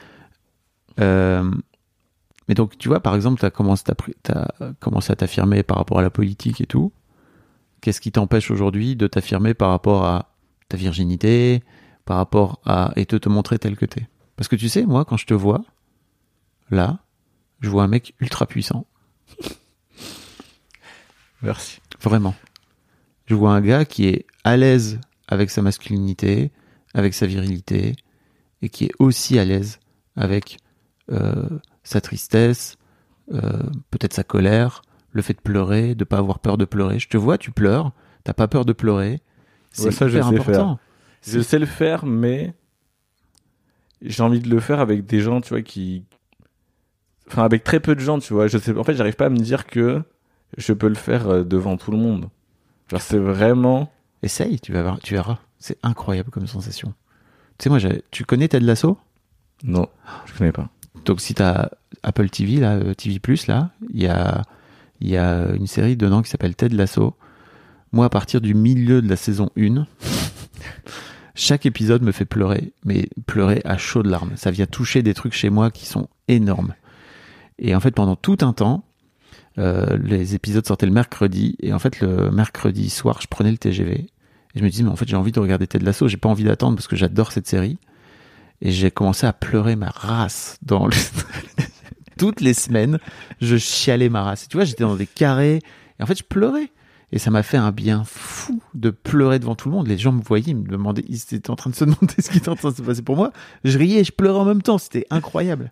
Mais donc, tu vois, par exemple, t'as commencé à t'affirmer par rapport à la politique et tout. Qu'est-ce qui t'empêche aujourd'hui de t'affirmer par rapport à ta virginité, par rapport à... et te montrer tel que t'es? Parce que tu sais, moi, quand je te vois, là, je vois un mec ultra puissant. Merci. Vraiment. Je vois un gars qui est à l'aise avec sa masculinité, avec sa virilité, et qui est aussi à l'aise avec sa tristesse, peut-être sa colère, le fait de pleurer, de pas avoir peur de pleurer. Je te vois, tu pleures, t'as pas peur de pleurer. C'est Ouais, ça, je hyper sais important. Je sais le faire, mais j'ai envie de le faire avec des gens, tu vois, enfin, avec très peu de gens, tu vois. En fait, j'arrive pas à me dire que je peux le faire devant tout le monde. Genre, c'est vraiment... Essaye, tu verras. C'est incroyable comme sensation. Tu sais, moi, tu connais Ted Lasso? Non, je connais pas. Donc, si t'as Apple TV, là, TV+, là, il y a une série dedans qui s'appelle Ted Lasso. Moi, à partir du milieu de la saison 1, chaque épisode me fait pleurer, mais pleurer à chaudes larmes. Ça vient toucher des trucs chez moi qui sont énormes. Et en fait, pendant tout un temps, les épisodes sortaient le mercredi, et en fait, le mercredi soir, je prenais le TGV, et je me disais, mais en fait, j'ai envie de regarder Ted Lasso, j'ai pas envie d'attendre parce que j'adore cette série. Et j'ai commencé à pleurer ma race toutes les semaines, je chialais ma race. Et tu vois, j'étais dans des carrés, Et en fait, je pleurais. Et ça m'a fait un bien fou de pleurer devant tout le monde. Les gens me voyaient, ils me demandaient, ils étaient en train de se demander ce qui était en train de se passer pour moi. Je riais et je pleurais en même temps. C'était incroyable.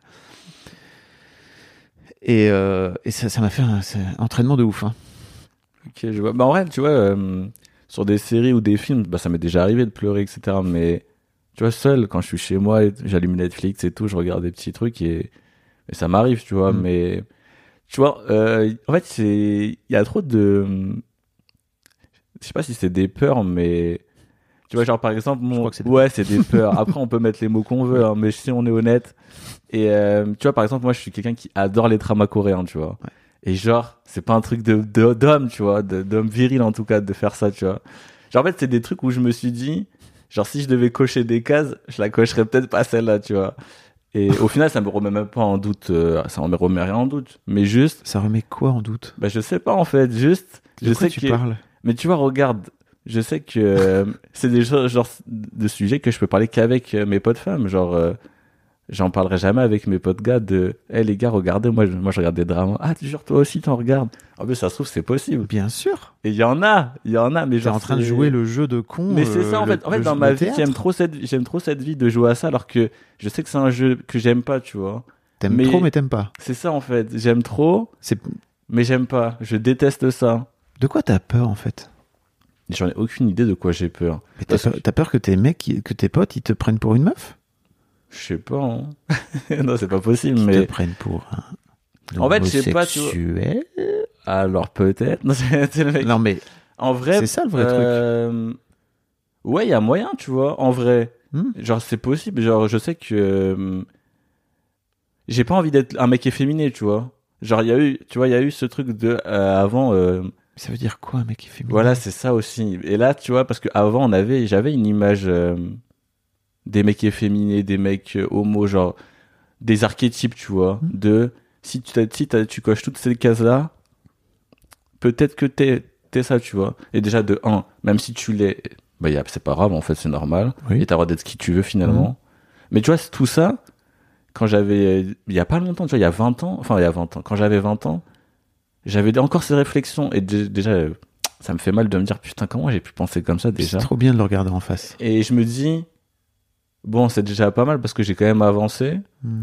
Et ça m'a fait un entraînement de ouf. Hein. Ok, je vois. Bah, en vrai, tu vois, sur des séries ou des films, bah, ça m'est déjà arrivé de pleurer, etc. Mais tu vois, seul, quand je suis chez moi, j'allume Netflix et tout, je regarde des petits trucs et ça m'arrive, tu vois. Mais tu vois, en fait, il y a trop de, je sais pas si c'est des peurs, mais tu vois, genre par exemple, Je crois que c'est ouais, c'est des peurs. Après, on peut mettre les mots qu'on veut, hein, mais si on est honnête. Et tu vois, par exemple, moi, je suis quelqu'un qui adore les dramas coréens, tu vois. Ouais. Et genre, c'est pas un truc d'homme, tu vois, d'homme viril en tout cas, de faire ça, tu vois. Genre, en fait, c'est des trucs où je me suis dit, genre, si je devais cocher des cases, je la cocherais peut-être pas celle-là, tu vois. Et au final, ça me remet même pas en doute, ça me remet rien en doute. Mais juste. Ça remet quoi en doute? Bah, je sais pas, en fait, juste. De quoi tu parles? Mais tu vois, regarde, je sais que c'est des choses, genre, de sujets que je peux parler qu'avec mes potes femmes, genre. J'en parlerai jamais avec mes potes gars de hey les gars regardez moi je regarde des dramas. Ah tu jures toi aussi t'en regardes. En plus ça se trouve c'est possible. Bien sûr. Et il y en a mais genre en train de jouer le jeu de con. Mais c'est ça en fait dans ma vie j'aime trop cette vie de jouer à ça alors que je sais que c'est un jeu que j'aime pas tu vois. T'aimes trop mais t'aimes pas. C'est ça en fait j'aime trop mais j'aime pas je déteste ça. De quoi t'as peur en fait? J'en ai aucune idée de quoi j'ai peur. Mais t'as peur que tes mecs que tes potes ils te prennent pour une meuf? Je sais pas. Hein. Non, c'est pas possible. Qu'ils mais te prennent pour un en fait, je sais pas. Tu vois... Alors peut-être. Non, mais en vrai, c'est ça le vrai truc. Ouais, il y a moyen, tu vois. En vrai, genre c'est possible. Genre, je sais que j'ai pas envie d'être un mec efféminé, tu vois. Genre, il y a eu ce truc de avant. Ça veut dire quoi, un mec efféminé? Voilà, c'est ça aussi. Et là, tu vois, parce que avant, j'avais une image. Des mecs efféminés, des mecs homo, genre des archétypes, tu vois, de si tu coches toutes ces cases-là, peut-être que t'es ça, tu vois. Et déjà de 1, même si tu l'es, bah c'est pas grave, en fait, c'est normal. Oui. Et t'as le droit d'être qui tu veux finalement. Mais tu vois, tout ça, quand j'avais, il y a pas longtemps, tu vois, il y a 20 ans, quand j'avais 20 ans, j'avais encore ces réflexions et déjà, ça me fait mal de me dire putain, comment j'ai pu penser comme ça déjà. C'est trop bien de le regarder en face. Et je me dis, bon, c'est déjà pas mal parce que j'ai quand même avancé,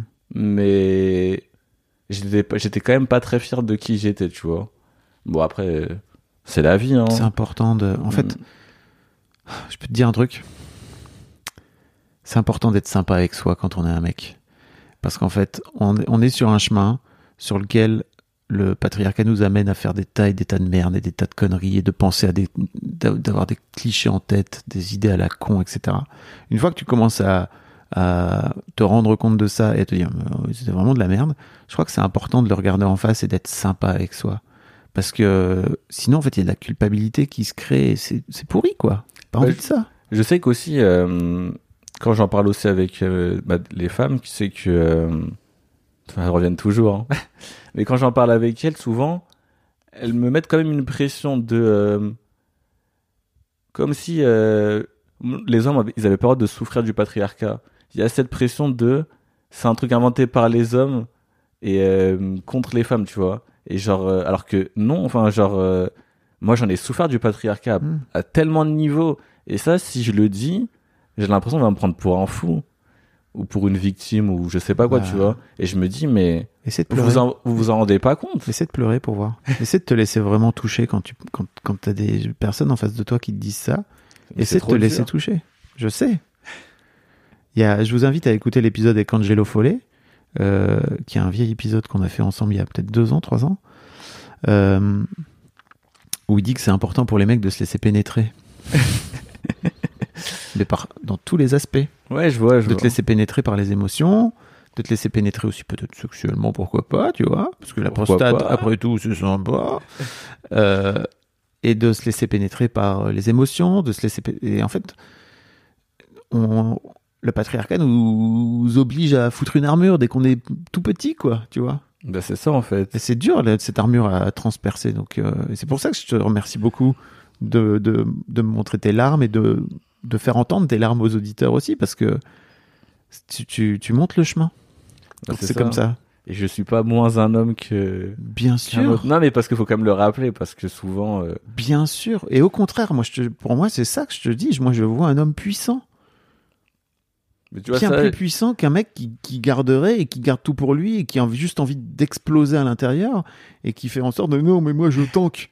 mais j'étais quand même pas très fier de qui j'étais, tu vois. Bon, après, c'est la vie, hein. C'est important de... En fait, je peux te dire un truc. C'est important d'être sympa avec soi quand on est un mec. Parce qu'en fait, on est sur un chemin sur lequel le patriarcat nous amène à faire des tas de merde et des tas de conneries et de penser à d'avoir des clichés en tête, des idées à la con, etc. Une fois que tu commences à te rendre compte de ça et à te dire c'était vraiment de la merde, je crois que c'est important de le regarder en face et d'être sympa avec soi. Parce que sinon, en fait, il y a de la culpabilité qui se crée et c'est pourri, quoi. Pas envie de ça. Je sais qu'aussi, quand j'en parle aussi avec les femmes, c'est que... elles reviennent toujours, hein. Mais quand j'en parle avec elles, souvent, elles me mettent quand même une pression de... comme si les hommes, ils avaient peur de souffrir du patriarcat. Il y a cette pression de... c'est un truc inventé par les hommes et contre les femmes, tu vois. Et genre... alors que non, enfin, genre... moi, j'en ai souffert du patriarcat à tellement de niveaux. Et ça, si je le dis, j'ai l'impression qu'on va me prendre pour un fou. Ou pour une victime, ou je sais pas quoi, tu vois. Et je me dis, mais vous vous en rendez pas compte. Essaie de pleurer pour voir. Essaie de te laisser vraiment toucher quand t'as des personnes en face de toi qui te disent ça. Essaie de te laisser toucher. Je sais. Je vous invite à écouter l'épisode avec Angelo Follet, qui est un vieil épisode qu'on a fait ensemble il y a peut-être 2 ans, 3 ans, où il dit que c'est important pour les mecs de se laisser pénétrer. Mais dans tous les aspects. Ouais, je vois. Te laisser pénétrer par les émotions, de te laisser pénétrer aussi peut-être sexuellement, pourquoi pas, tu vois, parce que la prostate, après tout, c'est sympa. Et de se laisser pénétrer par les émotions, et en fait, le patriarcat nous oblige à foutre une armure dès qu'on est tout petit, quoi, tu vois. Ben c'est ça, en fait. Et c'est dur, cette armure à transpercer, donc et c'est pour ça que je te remercie beaucoup de me montrer tes larmes et de faire entendre tes larmes aux auditeurs aussi, parce que tu montes le chemin. Donc c'est comme ça. Et je suis pas moins un homme que... Bien qu'un sûr. autre. Non, mais parce qu'il faut quand même le rappeler, parce que souvent... Bien sûr. Et au contraire, pour moi, c'est ça que je te dis. Moi, je vois un homme puissant. Mais tu vois, Bien ça... plus puissant qu'un mec qui garderait et qui garde tout pour lui et qui a juste envie d'exploser à l'intérieur et qui fait en sorte de non, mais moi, j'ai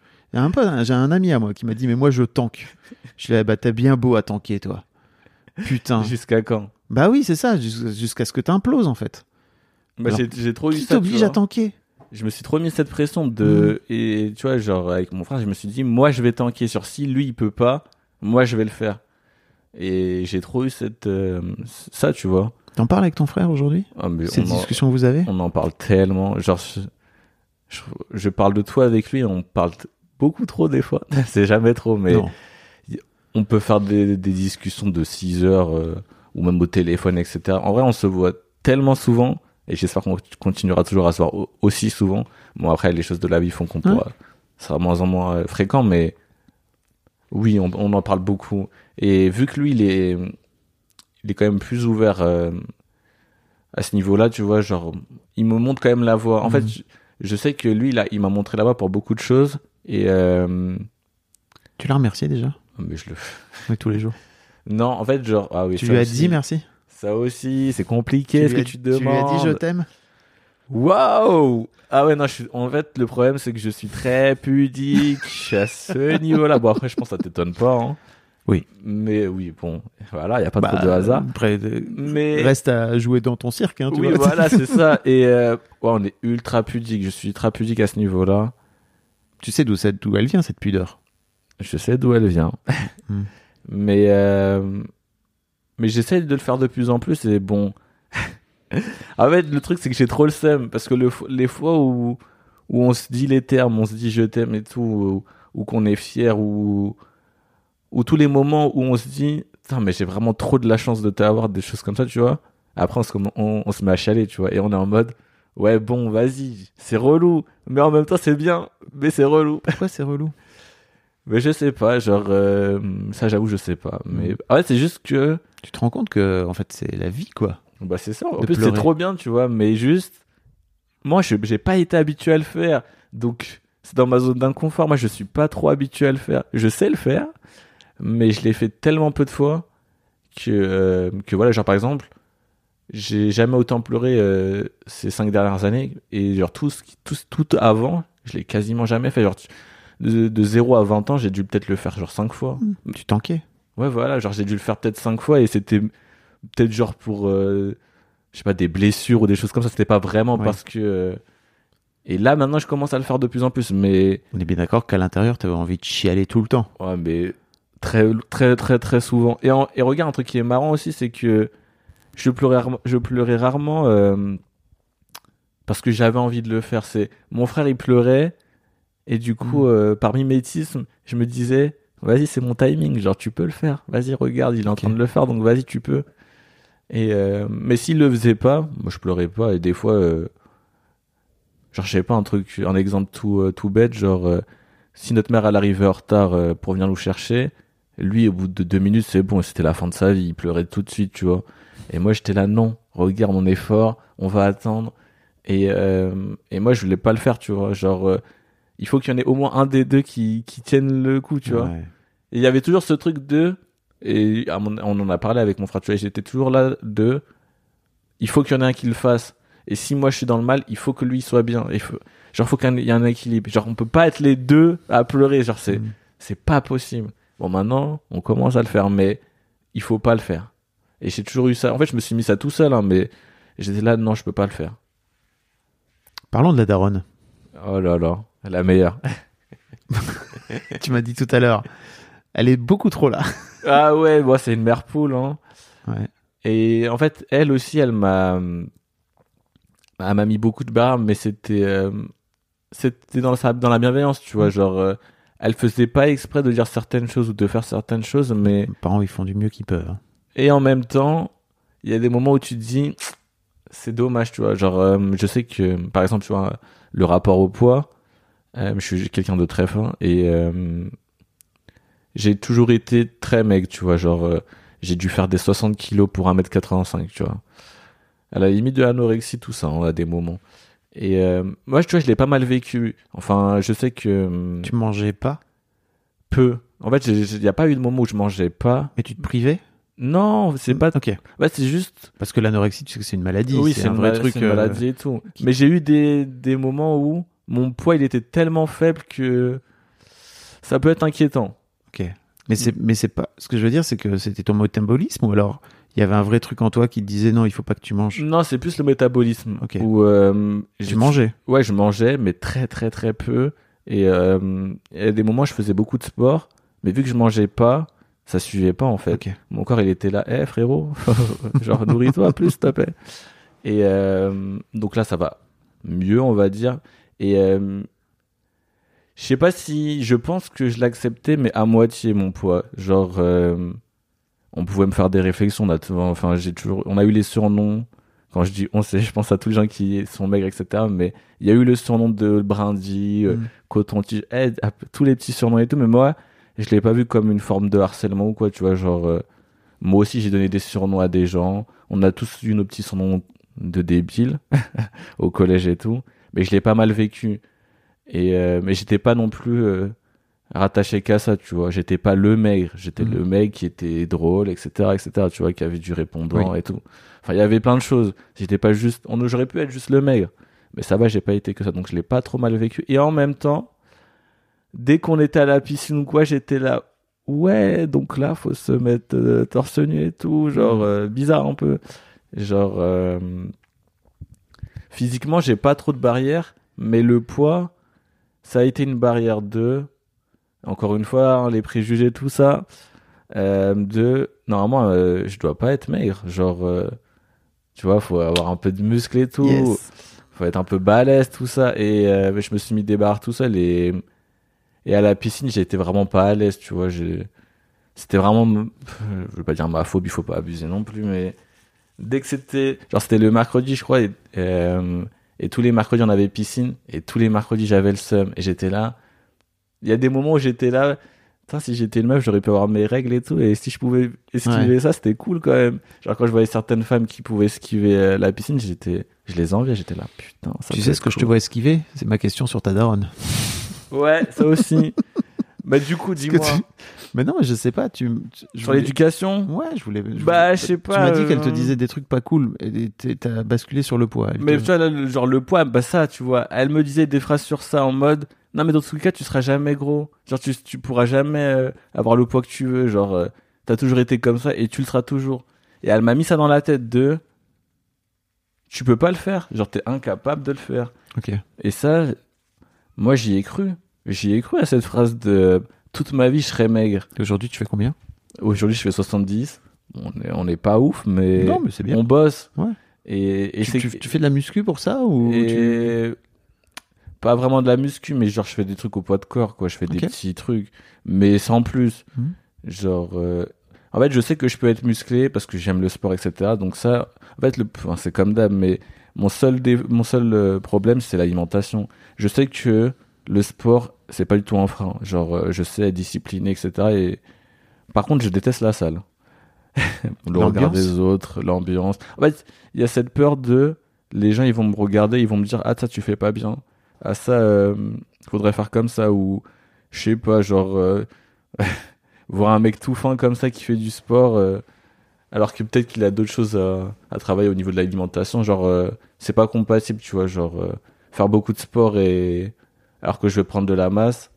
un ami à moi qui m'a dit, mais moi, je tank. Je lui ai dit, bah, t'es bien beau à tanker, toi. Putain. Jusqu'à quand? Bah oui, c'est ça, jusqu'à ce que t'imploses, en fait. Bah, Alors, j'ai trop eu Qui ça, tu t'oblige vois. à tanker? Je me suis trop mis cette pression de... Et tu vois, genre, avec mon frère, je me suis dit, moi, je vais tanker sur si lui, il peut pas, moi, je vais le faire. Et j'ai trop eu ça, tu vois. T'en parles avec ton frère aujourd'hui? Ah, mais Cette discussion que vous avez? on en parle tellement. Genre, je parle de toi avec lui, on parle beaucoup trop des fois. C'est jamais trop, mais Non. on peut faire des discussions de 6 heures, ou même au téléphone, etc. En vrai, on se voit tellement souvent, et j'espère qu'on continuera toujours à se voir aussi souvent. Bon, après, les choses de la vie font qu'on pourra... Ça sera moins en moins fréquent, mais oui, on en parle beaucoup. Et vu que lui, il est quand même plus ouvert à ce niveau-là, tu vois, genre, il me montre quand même la voie. En fait, je sais que lui, il m'a montré la voie pour beaucoup de choses, et... Tu l'as remercié déjà? mais je le... Oui, tous les jours. Non, en fait, genre... Ah oui, Tu ça lui as aussi. dit merci? Ça aussi, c'est compliqué ce que tu demandes. Tu lui as dit je t'aime? Waouh! Ah ouais, non, en fait, le problème, c'est que je suis très pudique à ce niveau-là. Bon, après, je pense que ça t'étonne pas, hein. Oui. Mais oui, bon, voilà, il n'y a pas trop de hasard. Après, Mais... reste à jouer dans ton cirque, hein, tu oui, vois. voilà, c'est ça. Et ouais, on est ultra pudique. Je suis ultra pudique à ce niveau-là. Tu sais d'où elle vient, cette pudeur? Je sais d'où elle vient. Mais j'essaie de le faire de plus en plus, et bon... En fait, le truc, c'est que j'ai trop le seum, parce que les fois où on se dit les termes, on se dit je t'aime et tout, ou qu'on est fier, ou tous les moments où on se dit putain, mais j'ai vraiment trop de la chance de t'avoir, des choses comme ça, tu vois. Après, on se met à chialer, tu vois, et on est en mode ouais, bon, vas-y, c'est relou, mais en même temps, c'est bien, mais c'est relou. Pourquoi c'est relou? Mais je sais pas, genre, ça, j'avoue, je sais pas. Mais en fait, c'est juste que. Tu te rends compte que, en fait, c'est la vie, quoi. Bah, c'est ça. En De plus, c'est pleurer. trop bien, tu vois. Mais juste, moi, j'ai pas été habitué à le faire. Donc, c'est dans ma zone d'inconfort. Moi, je suis pas trop habitué à le faire. Je sais le faire, mais je l'ai fait tellement peu de fois que voilà, genre, par exemple, j'ai jamais autant pleuré ces 5 dernières années. Et genre, tout avant, je l'ai quasiment jamais fait. Genre, de 0 à 20 ans, j'ai dû peut-être le faire genre 5 fois. Tu tanquais. Ouais, voilà, genre j'ai dû le faire peut-être 5 fois, et c'était peut-être genre pour, je sais pas, des blessures ou des choses comme ça. C'était pas vraiment parce que... Et là, maintenant, je commence à le faire de plus en plus, mais... On est bien d'accord qu'à l'intérieur, t'avais envie de chialer tout le temps. Ouais, mais très, très, très, très souvent. Et regarde, un truc qui est marrant aussi, c'est que je pleurais rarement parce que j'avais envie de le faire. Mon frère, il pleurait, et du coup, par mimétisme, je me disais, vas-y, c'est mon timing, genre tu peux le faire, vas-y, regarde, il est en train de le faire, donc vas-y, tu peux. Et mais s'il le faisait pas, moi je pleurais pas, et des fois, genre je sais pas, un exemple tout bête, genre si notre mère elle arrivait en retard pour venir nous chercher, lui au bout de 2 minutes c'est bon, c'était la fin de sa vie, il pleurait tout de suite, tu vois. Et moi j'étais là, non, regarde, on est fort, on va attendre. Et moi je voulais pas le faire, tu vois, genre il faut qu'il y en ait au moins un des deux qui tienne le coup, tu vois. Et il y avait toujours ce truc et on en a parlé avec mon frère, tu vois, j'étais toujours là il faut qu'il y en ait un qui le fasse. Et si moi je suis dans le mal, il faut que lui soit bien. Faut qu'il y ait un équilibre. Genre on peut pas être les deux à pleurer, genre c'est pas possible. Bon, maintenant, on commence à le faire, mais il faut pas le faire. Et j'ai toujours eu ça. En fait, je me suis mis ça tout seul, hein, mais j'étais là, non, je peux pas le faire. Parlons de la daronne. Oh là là, la meilleure. Tu m'as dit tout à l'heure, elle est beaucoup trop là. Ah ouais, moi c'est une mère poule, hein. Ouais. Et en fait, elle aussi, elle m'a mis beaucoup de barres, mais c'était dans la bienveillance, tu vois, genre elle faisait pas exprès de dire certaines choses ou de faire certaines choses, mais Les parents, ils font du mieux qu'ils peuvent. Hein. et en même temps, il y a des moments où tu te dis c'est dommage, tu vois, genre je sais que par exemple, tu vois, le rapport au poids, je suis quelqu'un de très fin, et j'ai toujours été très maigre, tu vois, genre j'ai dû faire des 60 kilos pour 1m85, tu vois. à la limite de l'anorexie, tout ça, à des moments. Et moi, tu vois, je l'ai pas mal vécu. Enfin, je sais que Tu mangeais pas, peu. En fait, il y a pas eu de moment où je mangeais pas. mais tu te privais? Non, c'est pas. Ok. Ouais, c'est juste. Parce que l'anorexie, tu sais que c'est une maladie. Oui, c'est un vrai truc. c'est une maladie et tout. Mais j'ai eu des moments où mon poids, il était tellement faible que ça peut être inquiétant. Ok. Mais c'est pas. Ce que je veux dire, c'est que c'était ton métabolisme ou alors il y avait un vrai truc en toi qui te disait non, il faut pas que tu manges. Non, c'est plus le métabolisme. Ok. Où, Tu mangeais. Ouais, je mangeais, mais très très très peu. Et à des moments, je faisais beaucoup de sport, mais vu que je mangeais pas, ça suivait pas en fait. Ok. Mon corps, il était là, frérot, genre nourris-toi plus, s'il te plaît. Et donc là, ça va mieux, on va dire. Et je sais pas si, je pense que je l'acceptais, mais à moitié mon poids. Genre, on pouvait me faire des réflexions. Enfin, on a eu les surnoms. Quand je dis on, je pense à tous les gens qui sont maigres, etc. Mais il y a eu le surnom de brindille, coton-tige, tous les petits surnoms et tout. Mais moi, je l'ai pas vu comme une forme de harcèlement ou quoi, tu vois. Genre, moi aussi, j'ai donné des surnoms à des gens. On a tous eu nos petits surnoms de débiles au collège et tout. Mais je l'ai pas mal vécu. Et mais j'étais pas non plus rattaché qu'à ça, tu vois. J'étais pas le maigre. J'étais le mec qui était drôle, etc., etc., tu vois, qui avait du répondant et tout. Enfin, il y avait plein de choses. J'étais pas juste... J'aurais pu être juste le maigre. Mais ça va, j'ai pas été que ça. Donc, je l'ai pas trop mal vécu. Et en même temps, dès qu'on était à la piscine ou quoi, j'étais là... Ouais, donc là, faut se mettre torse nu et tout. Genre, bizarre un peu. Genre... Physiquement, j'ai pas trop de barrières. Mais le poids, ça a été une barrière de... Encore une fois, hein, les préjugés, tout ça... Normalement, je dois pas être maigre. Genre... Tu vois, faut avoir un peu de muscle et tout. Yes. Faut être un peu balèze, tout ça. Et je me suis mis des barres tout seul. Et à la piscine, j'étais vraiment pas à l'aise, tu vois. C'était vraiment... Je veux pas dire ma phobie, faut pas abuser non plus. Mais dès que c'était... Genre, c'était le mercredi, je crois. Et tous les mercredis, on avait piscine. Et tous les mercredis, j'avais le seum. Et j'étais là. Il y a des moments où j'étais là... Si j'étais une meuf, j'aurais pu avoir mes règles et tout. Et si je pouvais esquiver ça, c'était cool quand même. Genre, quand je voyais certaines femmes qui pouvaient esquiver la piscine, je les enviais. J'étais là, putain. Tu sais ce que je te vois esquiver? C'est ma question sur ta daronne. Ouais, ça aussi. Mais du coup, dis-moi. Mais non, mais je sais pas. Sur l'éducation? Ouais, je voulais. Je sais pas. Tu m'as dit qu'elle te disait des trucs pas cool. Et t'as basculé sur le poids. Mais tu vois, là, genre le poids, ça, tu vois. Elle me disait des phrases sur ça en mode. Non, mais dans tous les cas, tu seras jamais gros. Genre, tu pourras jamais avoir le poids que tu veux. Genre, t'as toujours été comme ça et tu le seras toujours. Et elle m'a mis ça dans la tête de... Tu peux pas le faire. Genre, t'es incapable de le faire. Ok. Et ça, moi, j'y ai cru. J'y ai cru à cette phrase de... Toute ma vie, je serai maigre. Et aujourd'hui, tu fais combien? Aujourd'hui, je fais 70. On est pas ouf, mais... Non, mais c'est bien. On bosse. Ouais. Et tu fais de la muscu pour ça ou Pas vraiment de la muscu, mais genre je fais des trucs au poids de corps, quoi. Je fais des petits trucs, mais sans plus. Genre, en fait, je sais que je peux être musclé parce que j'aime le sport, etc. Donc ça, en fait, c'est comme d'hab, mais mon seul problème, c'est l'alimentation. Je sais que le sport, c'est pas du tout un frein. Genre, je sais être discipliné, etc. Et par contre, je déteste la salle. Le regard des autres, l'ambiance. En fait, il y a cette peur de... Les gens, ils vont me regarder, ils vont me dire « Ah, ça, tu fais pas bien. Ah, ça, faudrait faire comme ça. » Ou, je sais pas, genre... voir un mec tout fin comme ça qui fait du sport... alors que peut-être qu'il a d'autres choses à travailler au niveau de l'alimentation. Genre, c'est pas compatible, tu vois. Genre, faire beaucoup de sport et... Alors que je vais prendre de la masse,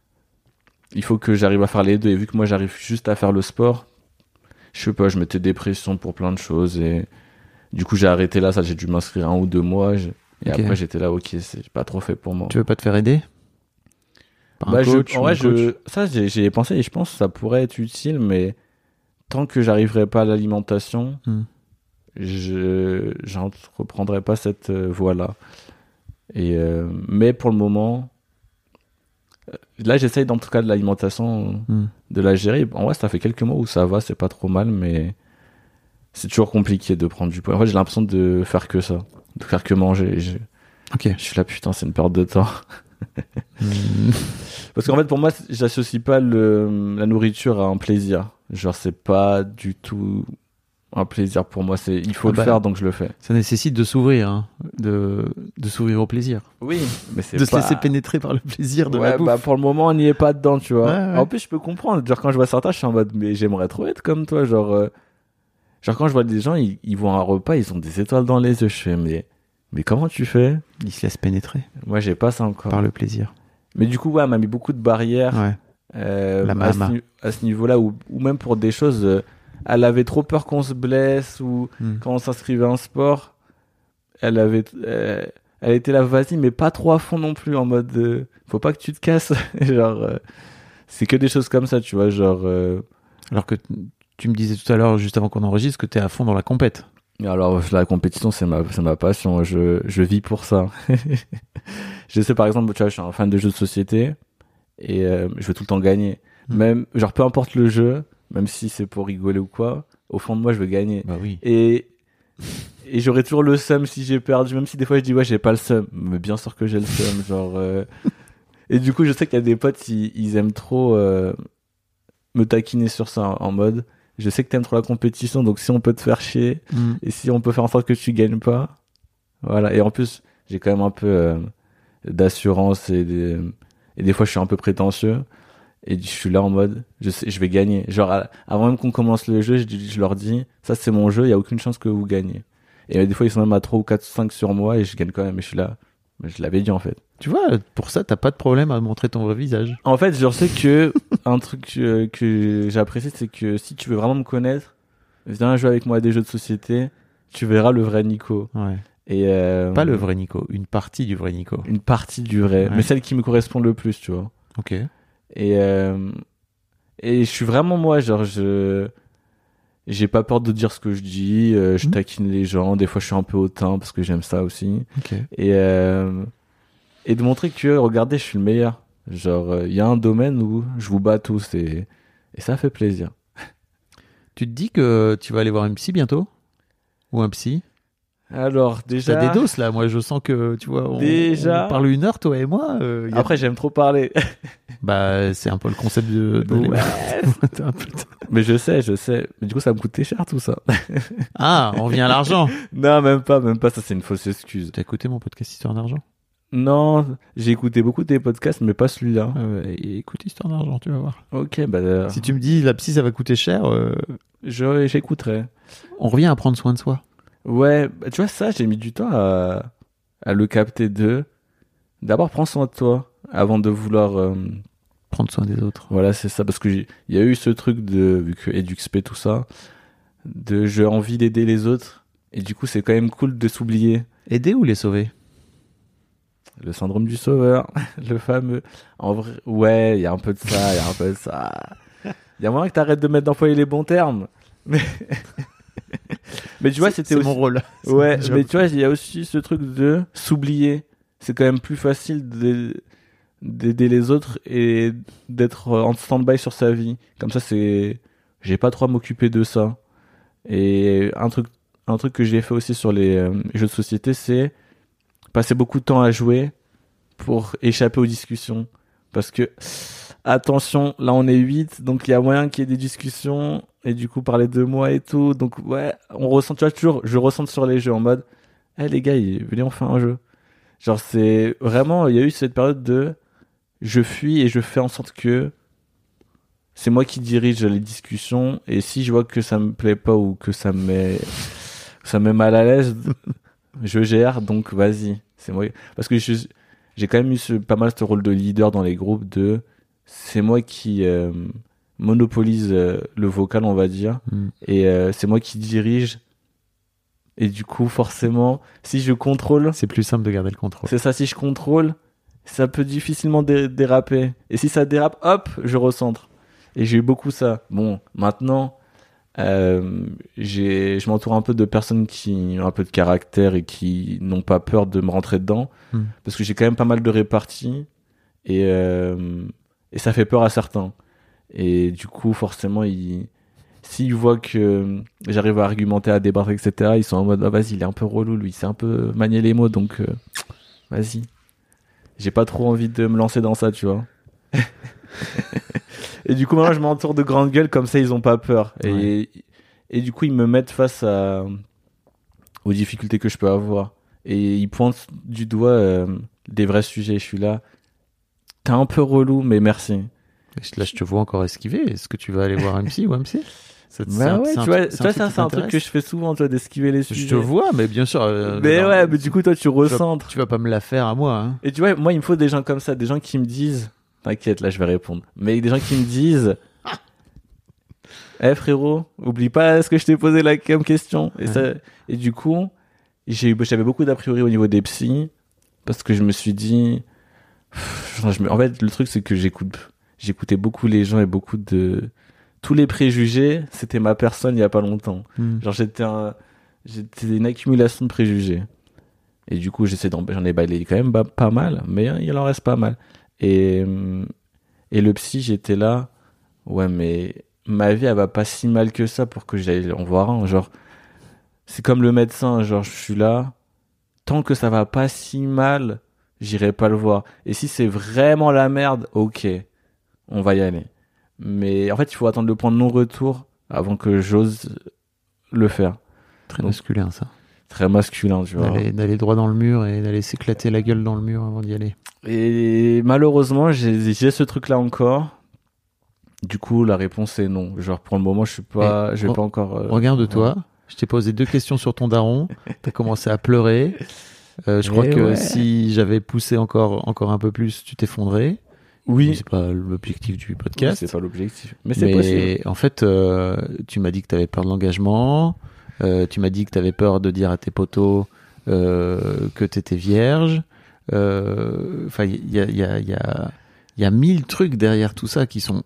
il faut que j'arrive à faire les deux. Et vu que moi, j'arrive juste à faire le sport... Je sais pas, je mettais des pressions pour plein de choses et du coup j'ai arrêté là, ça j'ai dû m'inscrire 1 ou 2 mois et après j'étais là, ok, c'est pas trop fait pour moi. Tu veux pas te faire aider par un coach, ça j'ai pensé et je pense que ça pourrait être utile, mais tant que j'arriverai pas à l'alimentation, j'entreprendrai pas cette voie-là. Et mais pour le moment, là j'essaye en tout cas de l'alimentation de la gérer. En vrai ça fait quelques mois où ça va, c'est pas trop mal, mais c'est toujours compliqué de prendre du poids. En fait j'ai l'impression de faire que ça, de faire que manger. Je suis là, putain, c'est une perte de temps. Parce qu'en fait pour moi j'associe pas la nourriture à un plaisir. Genre c'est pas du tout un plaisir pour moi. Il faut Ah le bah, faire, donc je le fais. Ça nécessite de s'ouvrir, hein, de s'ouvrir au plaisir. Oui, mais c'est De pas... se laisser pénétrer par le plaisir de la Ouais, bouffe. bah pour le moment, on n'y est pas dedans, tu vois. Ouais. En plus, je peux comprendre. Genre, quand je vois certains, je suis en mode, mais j'aimerais trop être comme toi. Genre quand je vois des gens, ils vont à un repas, ils ont des étoiles dans les yeux. Je fais, mais comment tu fais? Il se laisse pénétrer Moi, j'ai pas ça encore. par le plaisir. Mais du coup, ouais, elle m'a mis beaucoup de barrières. Ouais. La mama. À ce niveau-là, ou même pour des choses, elle avait trop peur qu'on se blesse, ou quand on s'inscrivait à un sport, elle était là, vas-y, mais pas trop à fond non plus, en mode, faut pas que tu te casses. Genre, c'est que des choses comme ça, tu vois, genre... Alors que tu me disais tout à l'heure, juste avant qu'on enregistre, que t'es à fond dans la compète. Alors, la compétition, c'est ma passion, je vis pour ça. Je sais, par exemple, tu vois, je suis un fan de jeux de société, et je veux tout le temps gagner. Même, genre, peu importe le jeu, même si c'est pour rigoler ou quoi, au fond de moi, je veux gagner. Bah oui. Et j'aurais toujours le seum si j'ai perdu, même si des fois je dis ouais, j'ai pas le seum, mais bien sûr que j'ai le seum, genre et du coup, je sais qu'il y a des potes, ils aiment trop me taquiner sur ça, en mode je sais que t'aimes trop la compétition, donc si on peut te faire chier et si on peut faire en sorte que tu gagnes pas, voilà. Et en plus, j'ai quand même un peu d'assurance et des fois je suis un peu prétentieux. Et je suis là en mode, je vais gagner. Genre, avant même qu'on commence le jeu, je leur dis, ça c'est mon jeu, il n'y a aucune chance que vous gagnez. Et des fois, ils sont même à 3 ou 4, 5 sur moi et je gagne quand même. Et je suis là, je l'avais dit en fait. Tu vois, pour ça, t'as pas de problème à montrer ton vrai visage. En fait, je sais que un truc que j'apprécie, c'est que si tu veux vraiment me connaître, viens jouer avec moi à des jeux de société, tu verras le vrai Nico. Ouais. Et Pas le vrai Nico, une partie du vrai Nico. Une partie du vrai, Ouais. mais celle qui me correspond le plus, tu vois. Ok. Et je suis vraiment moi, genre j'ai pas peur de dire ce que je dis, je taquine les gens, des fois je suis un peu hautain parce que j'aime ça aussi. Ok. Et de montrer que regardez, je suis le meilleur. Genre il y a un domaine où je vous bats tous et ça fait plaisir. Tu te dis que tu vas aller voir une psy bientôt? Ou un psy? Alors déjà T'as des doses là, moi je sens que tu vois, on parle 1 heure toi et moi. Après j'aime trop parler. Bah c'est un peu le concept de Ouais. Mais je sais. Mais du coup ça me coûtait cher tout ça. Ah, on revient à l'argent. Non, même pas, ça c'est une fausse excuse. T'as écouté mon podcast Histoire d'argent? Non, j'ai écouté beaucoup tes podcasts mais pas celui-là. Écoute Histoire d'argent, tu vas voir. Ok, bah Si tu me dis la psy ça va coûter cher, j'écouterai. on revient à prendre soin de soi. Ouais, bah, tu vois, ça, j'ai mis du temps à le capter d'abord, prends soin de toi avant de vouloir Prendre soin des autres. voilà, c'est ça, parce que il y a eu ce truc vu que EduxP, tout ça, j'ai envie d'aider les autres, et du coup, c'est quand même cool de s'oublier. Aider ou les sauver? Le syndrome du sauveur, le fameux. En vrai, ouais, il y a un peu de ça, Il y a moyen que t'arrêtes de mettre d'employer les bons termes. Mais tu vois, c'était aussi mon rôle. Ouais, C'est mon mais job. tu vois, il y a aussi ce truc de s'oublier. C'est quand même plus facile d'aider les autres et d'être en stand-by sur sa vie. Comme ça, j'ai pas trop à m'occuper de ça. Et un truc que j'ai fait aussi sur les jeux de société, c'est passer beaucoup de temps à jouer pour échapper aux discussions. Parce que, attention, là on est 8, donc il y a moyen qu'il y ait des discussions, et du coup parler de moi et tout. Donc ouais, on ressent, tu vois, toujours, je ressens sur les jeux en mode, les gars, venez on fait un jeu. Genre c'est vraiment, il y a eu cette période de, je fuis et je fais en sorte que c'est moi qui dirige les discussions, et si je vois que ça me plaît pas ou que ça me met mal à l'aise, je gère, donc vas-y, c'est moi. Parce que j'ai quand même eu pas mal ce rôle de leader dans les groupes c'est moi qui monopolise le vocal, on va dire, et c'est moi qui dirige, et du coup forcément si je contrôle, C'est plus simple de garder le contrôle. c'est ça, si je contrôle, ça peut difficilement déraper, et si ça dérape, hop, je recentre. Et j'ai eu beaucoup ça. Bon, maintenant je m'entoure un peu de personnes qui ont un peu de caractère et qui n'ont pas peur de me rentrer dedans, parce que j'ai quand même pas mal de réparties, et ça fait peur à certains, et du coup forcément s'ils voient que j'arrive à argumenter, à débattre, etc., ils sont en mode vas-y, il est un peu relou lui, c'est un peu manier les mots, donc vas-y, j'ai pas trop envie de me lancer dans ça, tu vois. Et du coup maintenant je m'entoure de grandes gueules, comme ça ils ont pas peur, et Et du coup, ils me mettent face aux difficultés que je peux avoir. Et ils pointent du doigt des vrais sujets. Je suis là. T'es un peu relou, mais merci. Là, je te vois encore esquiver. Est-ce que tu vas aller voir un psy ou un psy? Bah ouais, tu vois, ça, c'est un truc que je fais souvent, toi, d'esquiver les sujets. Je te vois, mais bien sûr. Mais ouais, mais du coup, toi, tu recentres. Tu vas pas me la faire à moi, hein. Et tu vois, moi, il me faut des gens comme ça, des gens qui me disent, t'inquiète, là, je vais répondre. Mais des gens qui me disent, frérot, oublie pas ce que je t'ai posé là comme question. Et du coup, j'avais beaucoup d'a priori au niveau des psys, parce que je me suis dit, en fait, le truc, c'est que j'écoutais beaucoup les gens et beaucoup de, tous les préjugés, c'était ma personne il y a pas longtemps. Genre, j'étais une accumulation de préjugés. Et du coup, j'en ai balayé quand même pas mal, mais il en reste pas mal. Et le psy, j'étais là, ouais, mais ma vie, elle va pas si mal que ça pour que j'aille en voir un. Genre, c'est comme le médecin, genre, je suis là, tant que ça va pas si mal, j'irai pas le voir. Et si c'est vraiment la merde, ok, on va y aller. Mais en fait, il faut attendre le point de non-retour avant que j'ose le faire. Très masculin, ça. Très masculin, tu vois. D'aller droit dans le mur et d'aller s'éclater la gueule dans le mur avant d'y aller. Et malheureusement, j'ai ce truc-là encore. Du coup, la réponse est non. Genre, pour le moment, je vais pas encore... Regarde-toi. Je t'ai posé 2 questions sur ton daron. T'as commencé à pleurer. Je crois que si j'avais poussé encore un peu plus, tu t'effondrais. Oui. C'est pas l'objectif du podcast. Oui, c'est pas l'objectif. Mais c'est possible. En fait, tu m'as dit que t'avais peur de l'engagement. Tu m'as dit que t'avais peur de dire à tes potos que t'étais vierge. Enfin, il y a 1000 trucs derrière tout ça qui sont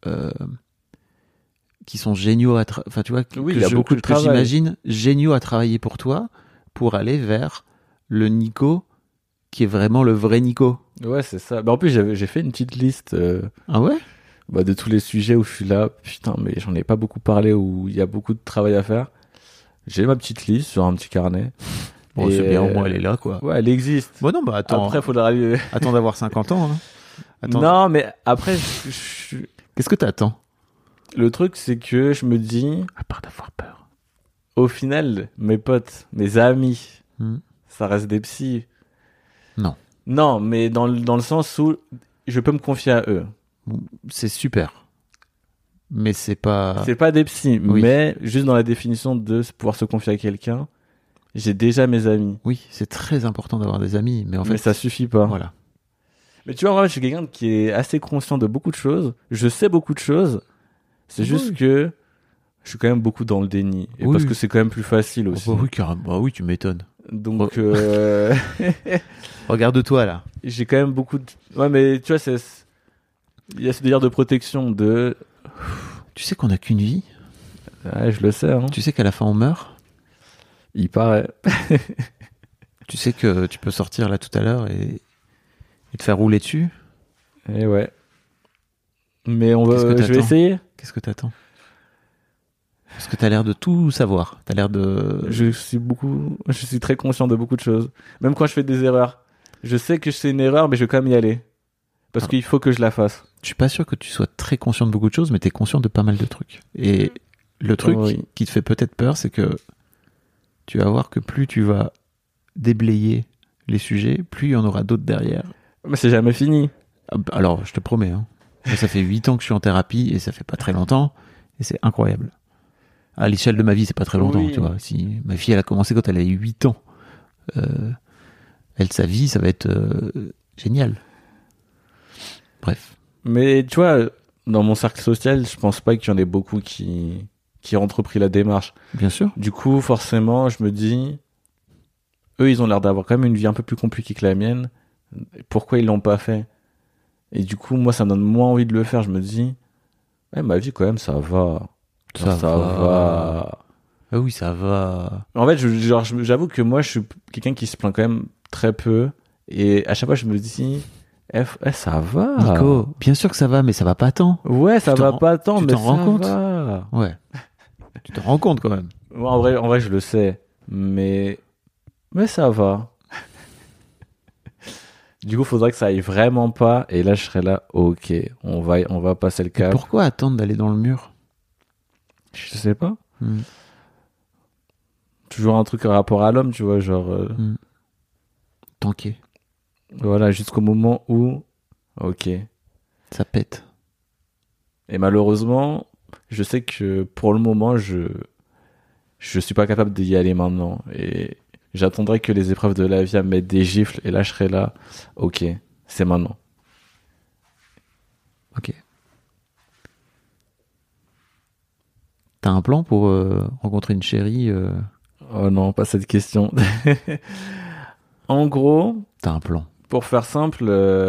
géniaux enfin, tu vois, oui, il y a beaucoup de travail. J'imagine géniaux à travailler pour toi, pour aller vers le Nico qui est vraiment le vrai Nico. Ouais, c'est ça. Bah, en plus, j'ai fait une petite liste. Ah ouais? Bah, de tous les sujets où je suis là, putain, mais j'en ai pas beaucoup parlé, où il y a beaucoup de travail à faire. J'ai ma petite liste sur un petit carnet. Bon, c'est bien, au moins elle est là, quoi. Ouais, elle existe. Bon, non, bah attends. Après, faudra aller... Attends d'avoir 50 ans, hein. Attends. Non, mais après, Qu'est-ce que t'attends? Le truc, c'est que je me dis... À part d'avoir peur. Au final, mes potes, mes amis, ça reste des psys. Non. Non, mais dans le sens où je peux me confier à eux. C'est super. Mais c'est pas... C'est pas des psys, oui. Mais juste dans la définition de pouvoir se confier à quelqu'un, j'ai déjà mes amis. Oui, c'est très important d'avoir des amis, mais en fait... Mais ça suffit pas. Voilà. Mais tu vois, moi, je suis quelqu'un qui est assez conscient de beaucoup de choses. Je sais beaucoup de choses. C'est juste que je suis quand même beaucoup dans le déni. Et parce que c'est quand même plus facile aussi. Bah oui, carrément. Bah oui, tu m'étonnes. Donc... Regarde-toi, là. J'ai quand même beaucoup de... Ouais, mais tu vois, il y a ce délire de protection de... Tu sais qu'on n'a qu'une vie. Ouais, je le sais. Hein. Tu sais qu'à la fin, on meurt. Il paraît. Tu sais que tu peux sortir là tout à l'heure et te faire rouler dessus. Et ouais. Mais je vais essayer. Qu'est-ce que t'attends? Parce que t'as l'air de tout savoir. T'as l'air de... Je suis très conscient de beaucoup de choses. Même quand je fais des erreurs. Je sais que c'est une erreur, mais je vais quand même y aller. Parce qu'il faut que je la fasse. Je suis pas sûr que tu sois très conscient de beaucoup de choses, mais t'es conscient de pas mal de trucs. Et le truc qui te fait peut-être peur, c'est que tu vas voir que plus tu vas déblayer les sujets, plus il y en aura d'autres derrière. Mais c'est jamais fini. Alors, je te promets, hein. Ça fait 8 ans que je suis en thérapie et ça fait pas très longtemps. Et c'est incroyable. À l'échelle de ma vie, c'est pas très longtemps, tu vois. Si ma fille, elle a commencé quand elle a eu 8 ans. Sa vie, ça va être génial. Bref. Mais tu vois, dans mon cercle social, je pense pas qu'il y en ait beaucoup qui ont entrepris la démarche. Bien sûr. Du coup, forcément, je me dis, eux, ils ont l'air d'avoir quand même une vie un peu plus compliquée que la mienne. Pourquoi ils l'ont pas fait? Et du coup, moi, ça me donne moins envie de le faire. Je me dis, ma vie, quand même, ça va. Ça va. Ah oui, ça va. En fait, j'avoue que moi, je suis quelqu'un qui se plaint quand même très peu. Et à chaque fois, je me dis, ça va. Nico, bien sûr que ça va, mais ça va pas tant. Ouais, ça va pas tant, mais ça va. Tu t'en rends compte? Ouais. Tu te rends compte quand même. Ouais, en vrai, je le sais. Mais ça va. Du coup, faudrait que ça aille vraiment pas. Et là, je serais là, ok, on va passer le cap. Pourquoi attendre d'aller dans le mur? Je sais pas. Toujours un truc en rapport à l'homme, tu vois, genre... Tanké. Voilà, jusqu'au moment où... Ok. Ça pète. Et malheureusement, je sais que pour le moment, je suis pas capable d'y aller maintenant. Et j'attendrai que les épreuves de la vie me mettent des gifles. Et là, je serai là. Ok, c'est maintenant. Ok. T'as un plan pour rencontrer une chérie Oh non, pas cette question. En gros, T'as un plan. pour faire simple,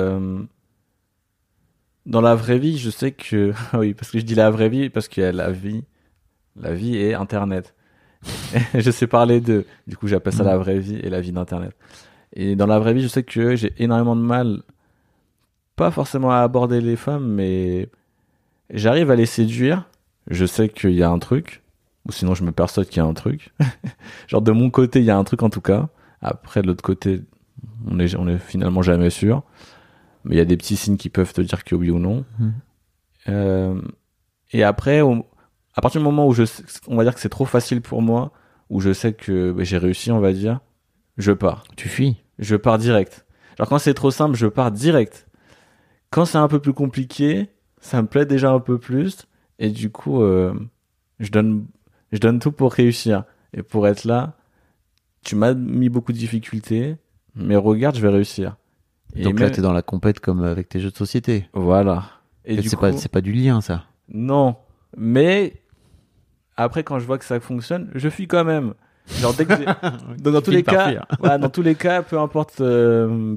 dans la vraie vie, je sais que... Oui, parce que je dis la vraie vie, parce que la vie est Internet. Je sais parler d'eux. Du coup, j'appelle ça la vraie vie et la vie d'Internet. Et dans la vraie vie, je sais que j'ai énormément de mal, pas forcément à aborder les femmes, mais j'arrive à les séduire. Je sais qu'il y a un truc, ou sinon je me persuade qu'il y a un truc. Genre de mon côté, il y a un truc en tout cas. Après, de l'autre côté, on est finalement jamais sûr. Mais il y a des petits signes qui peuvent te dire que oui ou non. Et après, à partir du moment où on va dire que c'est trop facile pour moi, où je sais que j'ai réussi, on va dire, je pars. Tu fuis. Je pars direct. Genre quand c'est trop simple, je pars direct. Quand c'est un peu plus compliqué, ça me plaît déjà un peu plus. Et du coup, je donne tout pour réussir. Et pour être là, tu m'as mis beaucoup de difficultés, mais regarde, je vais réussir. Et Donc là, t'es dans la compète comme avec tes jeux de société. Voilà. Et du c'est coup, pas du lien, ça. non. Mais après, quand je vois que ça fonctionne, je fuis quand même. Genre dès que dans tous les cas, voilà, dans tous les cas, peu importe De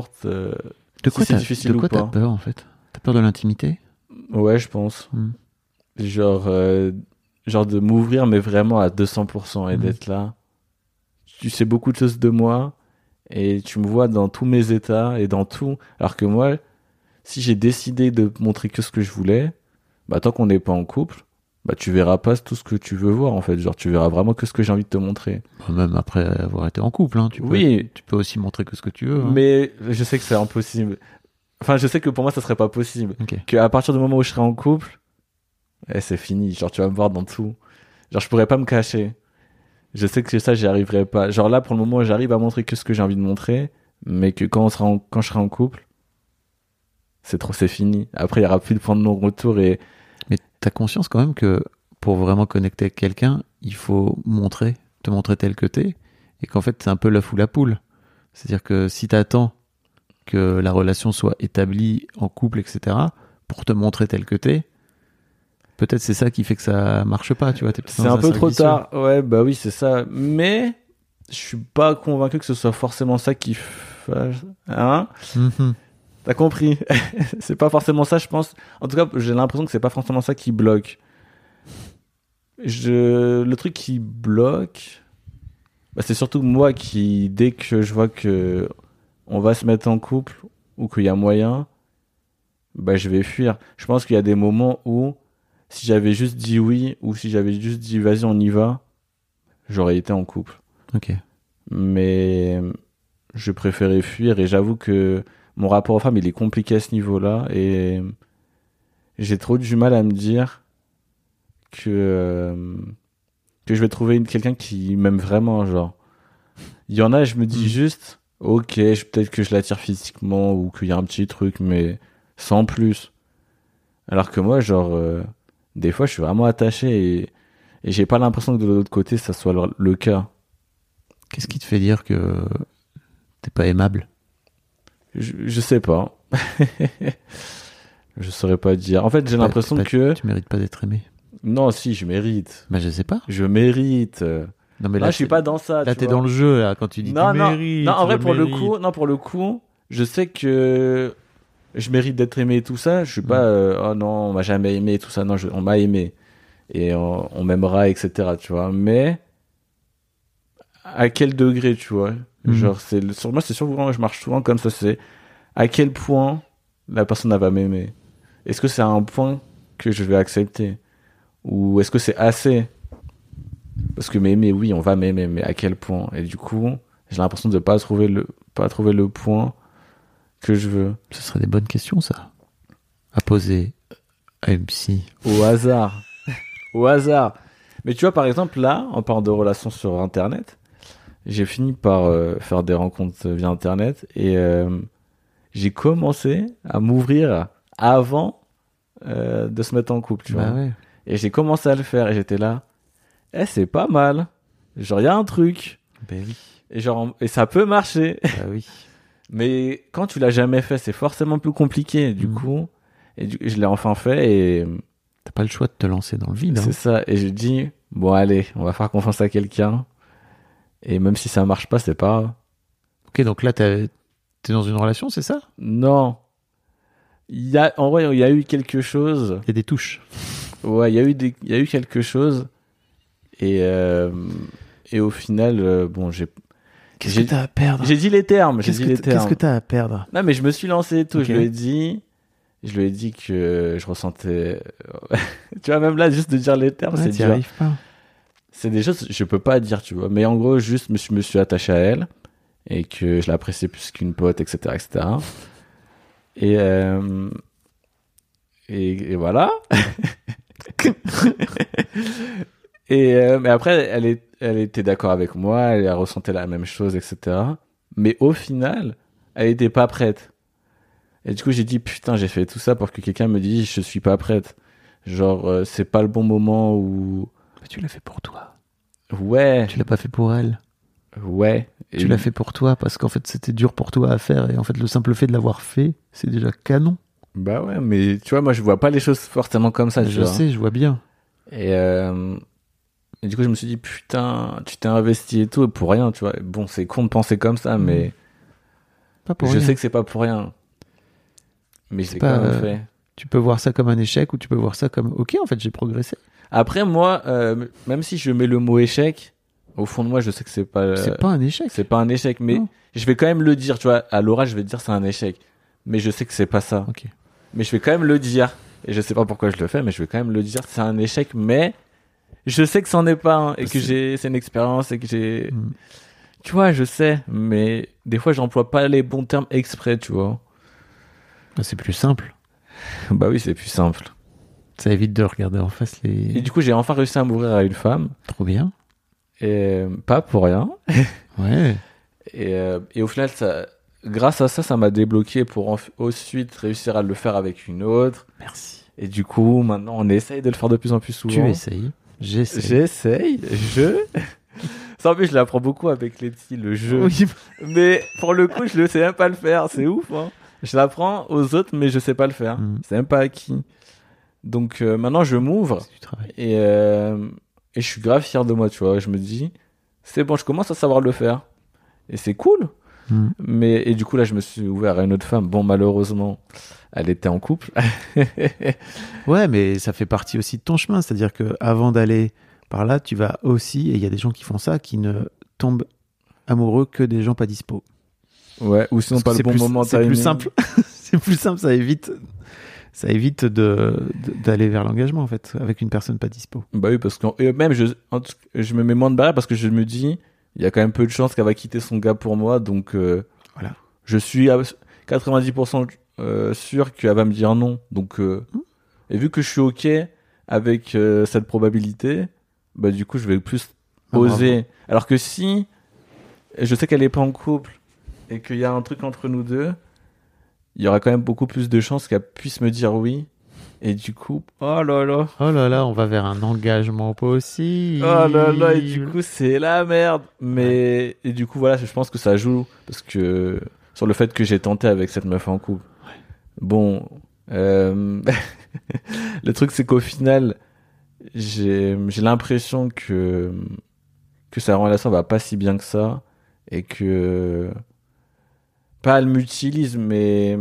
quoi si c'est difficile de quoi ou pas. t'as peur en fait? T'as peur de l'intimité? Ouais, je pense. Genre de m'ouvrir, mais vraiment à 200% et d'être là. Tu sais beaucoup de choses de moi et tu me vois dans tous mes états et dans tout. Alors que moi, si j'ai décidé de montrer que ce que je voulais, bah tant qu'on n'est pas en couple, bah tu verras pas tout ce que tu veux voir en fait. Genre tu verras vraiment que ce que j'ai envie de te montrer. Même après avoir été en couple, hein, tu peux aussi montrer que ce que tu veux. Hein. Mais je sais que c'est impossible. Enfin, je sais que pour moi ça serait pas possible. Okay. Qu'à partir du moment où je serai en couple, c'est fini. Genre tu vas me voir dans tout. Genre je pourrais pas me cacher. Je sais que ça j'y arriverai pas. Genre là pour le moment j'arrive à montrer que ce que j'ai envie de montrer, mais que quand je serai en couple, c'est fini. Après il y aura plus de point de non-retour et... Mais t'as conscience quand même que pour vraiment connecter avec quelqu'un, il faut te montrer tel que t'es, et qu'en fait c'est un peu l'œuf ou la poule. C'est-à-dire que si t'attends que la relation soit établie en couple, etc., pour te montrer tel que t'es, peut-être c'est ça qui fait que ça marche pas, tu vois. C'est un peu trop tard. Ouais, bah oui, c'est ça. Mais je suis pas convaincu que ce soit forcément ça qui fasse... Hein? T'as compris? C'est pas forcément ça, je pense. En tout cas, j'ai l'impression que c'est pas forcément ça qui bloque. Le truc qui bloque, bah, c'est surtout moi qui, dès que je vois que on va se mettre en couple ou qu'il y a moyen, bah, je vais fuir. Je pense qu'il y a des moments où, si j'avais juste dit oui ou si j'avais juste dit vas-y, on y va, j'aurais été en couple. Ok. Mais je préférais fuir et j'avoue que mon rapport aux femmes, il est compliqué à ce niveau-là et j'ai trop du mal à me dire que je vais trouver quelqu'un qui m'aime vraiment, genre. Il y en a, je me dis juste, ok, peut-être que je l'attire physiquement ou qu'il y a un petit truc, mais sans plus. Alors que moi, genre, des fois, je suis vraiment attaché et j'ai pas l'impression que de l'autre côté, ça soit le cas. Qu'est-ce qui te fait dire que t'es pas aimable? Je sais pas. Je saurais pas dire. En fait, j'ai l'impression que... Tu mérites pas d'être aimé. Non, si, je mérite. Bah, je sais pas. Je mérite. Non, mais là, je suis pas dans ça. Là, t'es dans le jeu, là, quand tu dis tu mérites. Non, en vrai, pour le coup, je sais que je mérite d'être aimé et tout ça. Je suis pas, oh non, on m'a jamais aimé et tout ça. Non, on m'a aimé. Et on m'aimera, etc., tu vois. Mais, à quel degré, tu vois? Genre, sur moi, c'est souvent, je marche souvent comme ça, c'est à quel point la personne va m'aimer. Est-ce que c'est un point que je vais accepter? Ou est-ce que c'est assez? Parce que m'aimer, oui, on va m'aimer, mais à quel point? Et du coup, j'ai l'impression de pas trouver le point que je veux. Ce serait des bonnes questions, ça, à poser à une psy. Au hasard. Au hasard. Mais tu vois, par exemple, là, en parlant de relations sur Internet, j'ai fini par faire des rencontres via Internet et j'ai commencé à m'ouvrir avant de se mettre en couple, tu vois. Bah ouais. Et j'ai commencé à le faire et j'étais là, c'est pas mal. Genre, il y a un truc. Ben oui. Et ça peut marcher. Bah oui. Mais quand tu l'as jamais fait, c'est forcément plus compliqué, du coup. Je l'ai enfin fait et T'as pas le choix de te lancer dans le vide. c'est ça. Et je dis, bon, allez, on va faire confiance à quelqu'un. Et même si ça marche pas, c'est pas grave. Ok, donc là, t'es dans une relation, c'est ça? Non. En vrai, il y a eu quelque chose. Il y a des touches. Ouais, il y a eu quelque chose. Et au final, bon, Qu'est-ce que t'as à perdre? j'ai dit les termes. Qu'est-ce que t'as à perdre? Non, mais je me suis lancé et tout. Ok. Je lui ai dit que je ressentais. Tu vois, même là, juste de dire les termes, c'est T'y dur. arrives pas. C'est des choses que je peux pas dire, tu vois. Mais en gros, juste, je me suis attaché à elle et que je l'appréciais plus qu'une pote, etc., etc. Et voilà. Mais après, elle était d'accord avec moi, elle ressentait la même chose, etc. Mais au final, elle était pas prête. Et du coup, j'ai dit, putain, j'ai fait tout ça pour que quelqu'un me dise, je suis pas prête. Genre, c'est pas le bon moment où... Mais tu l'as fait pour toi. Ouais. Tu l'as pas fait pour elle. Ouais. Tu l'as fait pour toi parce qu'en fait, c'était dur pour toi à faire. Et en fait, le simple fait de l'avoir fait, c'est déjà canon. Bah ouais, mais tu vois, moi, je vois pas les choses forcément comme ça, tu Je vois. sais, je vois bien. Et du coup, je me suis dit, putain, tu t'es investi et tout, et pour rien, tu vois. Bon, c'est con de penser comme ça, mais Pas pour je rien. sais que c'est pas pour rien. Mais C'est c'est pas, quand même fait. Tu peux voir ça comme un échec ou tu peux voir ça comme ok, en fait, j'ai progressé. Après, moi, même si je mets le mot échec, au fond de moi, je sais que c'est pas un échec. c'est pas un échec, mais Non. je vais quand même le dire, tu vois. À l'oral, je vais te dire c'est un échec. Mais je sais que c'est pas ça. Ok. Mais je vais quand même le dire. Et je sais pas pourquoi je le fais, mais je vais quand même le dire. C'est un échec, mais je sais que c'en est pas un. Et que c'est une expérience et que j'ai... Tu vois, je sais. Mais des fois, j'emploie pas les bons termes exprès, tu vois. C'est plus simple. Bah oui, c'est plus simple. Ça évite de regarder en face Et les... du coup, j'ai enfin réussi à m'ouvrir à une femme. Trop bien. Et pas pour rien. Ouais. Et au final, grâce à ça, ça m'a débloqué pour ensuite réussir à le faire avec une autre. Merci. Et du coup, maintenant, on essaye de le faire de plus en plus souvent. Tu essayes. J'essaye. J'essaye. Ça, en plus, je l'apprends beaucoup avec les petits, le jeu. Oui. Mais pour le coup, je ne sais même pas le faire. C'est ouf, hein. Je l'apprends aux autres, mais je sais pas le faire. C'est même pas acquis. Donc maintenant, je m'ouvre. C'est du travail. Et je suis grave fier de moi, tu vois. Je me dis, c'est bon, je commence à savoir le faire. Et c'est cool. Et du coup, là, je me suis ouvert à une autre femme. Bon, malheureusement, elle était en couple. Ouais, mais ça fait partie aussi de ton chemin. C'est-à-dire que avant d'aller par là, tu vas aussi, et il y a des gens qui font ça, qui ne tombent amoureux que des gens pas dispo. Ouais, ou sinon pas le bon moment. C'est plus simple. C'est plus simple, ça évite d'aller vers l'engagement, en fait, avec une personne pas dispo. Bah oui, parce que même je me mets moins de barrière parce que je me dis, il y a quand même peu de chances qu'elle va quitter son gars pour moi, donc voilà. Je suis à 90% sûr qu'elle va me dire non. Donc, et vu que je suis ok avec cette probabilité, bah du coup je vais plus oser. Bravo. Alors que si je sais qu'elle est pas en couple et qu'il y a un truc entre nous deux, il y aura quand même beaucoup plus de chances qu'elle puisse me dire oui. Et du coup, oh là là. Oh là là, on va vers un engagement possible. Oh là là, et du coup, c'est la merde. Mais, et du coup, voilà, je pense que ça joue. Parce que, sur le fait que j'ai tenté avec cette meuf en couple. Ouais. Bon, le truc, c'est qu'au final, j'ai l'impression que sa relation va pas si bien que ça. Et que, pas elle m'utilise, mais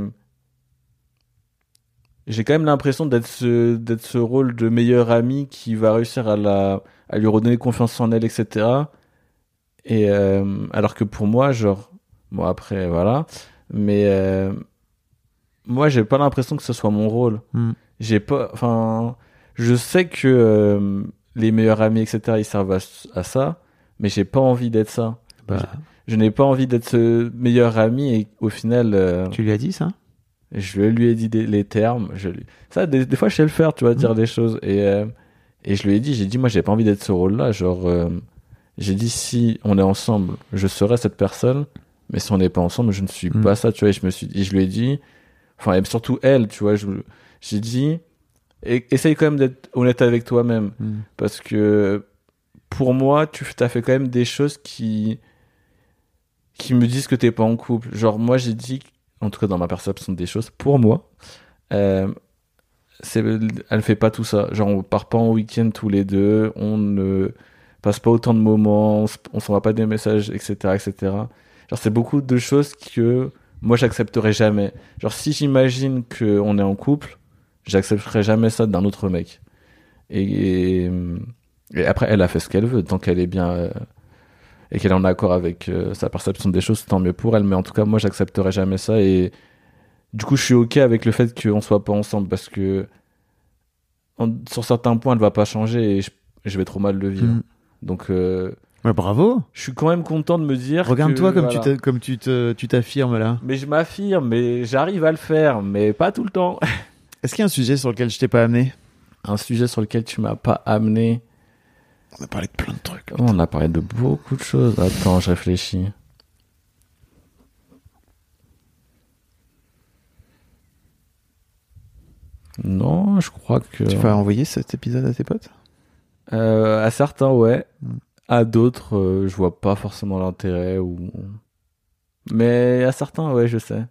j'ai quand même l'impression d'être ce rôle de meilleur ami qui va réussir à lui redonner confiance en elle, etc. Et alors que pour moi, genre, bon après voilà, mais moi j'ai pas l'impression que ce soit mon rôle. J'ai pas, enfin, je sais que les meilleurs amis, etc. ils servent à ça, mais j'ai pas envie d'être ça. Je n'ai pas envie d'être ce meilleur ami et au final. Tu lui as dit ça? Je lui ai dit les termes. Ça, des fois, je sais le faire, tu vois, dire des choses. Et Et je lui ai dit, moi, j'ai pas envie d'être ce rôle-là. Genre, j'ai dit, si on est ensemble, je serai cette personne. Mais si on n'est pas ensemble, je ne suis pas ça, tu vois. Et je lui ai dit, enfin, et surtout elle, tu vois, j'ai dit, essaye quand même d'être honnête avec toi-même. Parce que, pour moi, tu as fait quand même des choses qui me disent que t'es pas en couple. Genre, moi, j'ai dit, en tout cas, dans ma perception des choses, pour moi, elle ne fait pas tout ça. Genre, on part pas en week-end tous les deux, on ne passe pas autant de moments, on s'envoie pas des messages, etc., etc. Genre, c'est beaucoup de choses que moi, j'accepterai jamais. Genre, si j'imagine qu'on est en couple, j'accepterai jamais ça d'un autre mec. Et après, elle a fait ce qu'elle veut, tant qu'elle est bien et qu'elle est en accord avec sa perception des choses, tant mieux pour elle. Mais en tout cas, moi, j'accepterai jamais ça. Et du coup, je suis OK avec le fait qu'on soit pas ensemble parce que sur certains points, elle va pas changer et je vais trop mal le vivre. Donc, Ouais, bravo. je suis quand même content de me dire. Regarde-toi comme voilà. tu t'affirmes là. Mais je m'affirme, mais j'arrive à le faire, mais pas tout le temps. Est-ce qu'il y a un sujet sur lequel je t'ai pas amené? Un sujet sur lequel tu m'as pas amené. On a parlé de plein de trucs. Oh, on a parlé de beaucoup de choses. Attends, je réfléchis. Non, je crois que... Tu vas envoyer cet épisode à tes potes? À certains, ouais. À d'autres, je vois pas forcément l'intérêt. Mais à certains, ouais, je sais.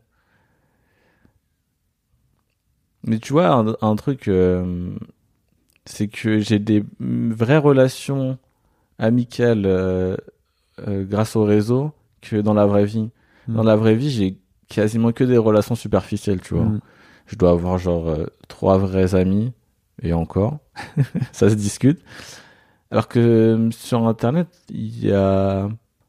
Mais tu vois, un truc, c'est que j'ai des vraies relations amicales grâce au réseau que dans la vraie vie. Dans la vraie vie, j'ai quasiment que des relations superficielles, tu vois. Je dois avoir genre 3 vrais amis, et encore, ça se discute. Alors que sur Internet, il y a...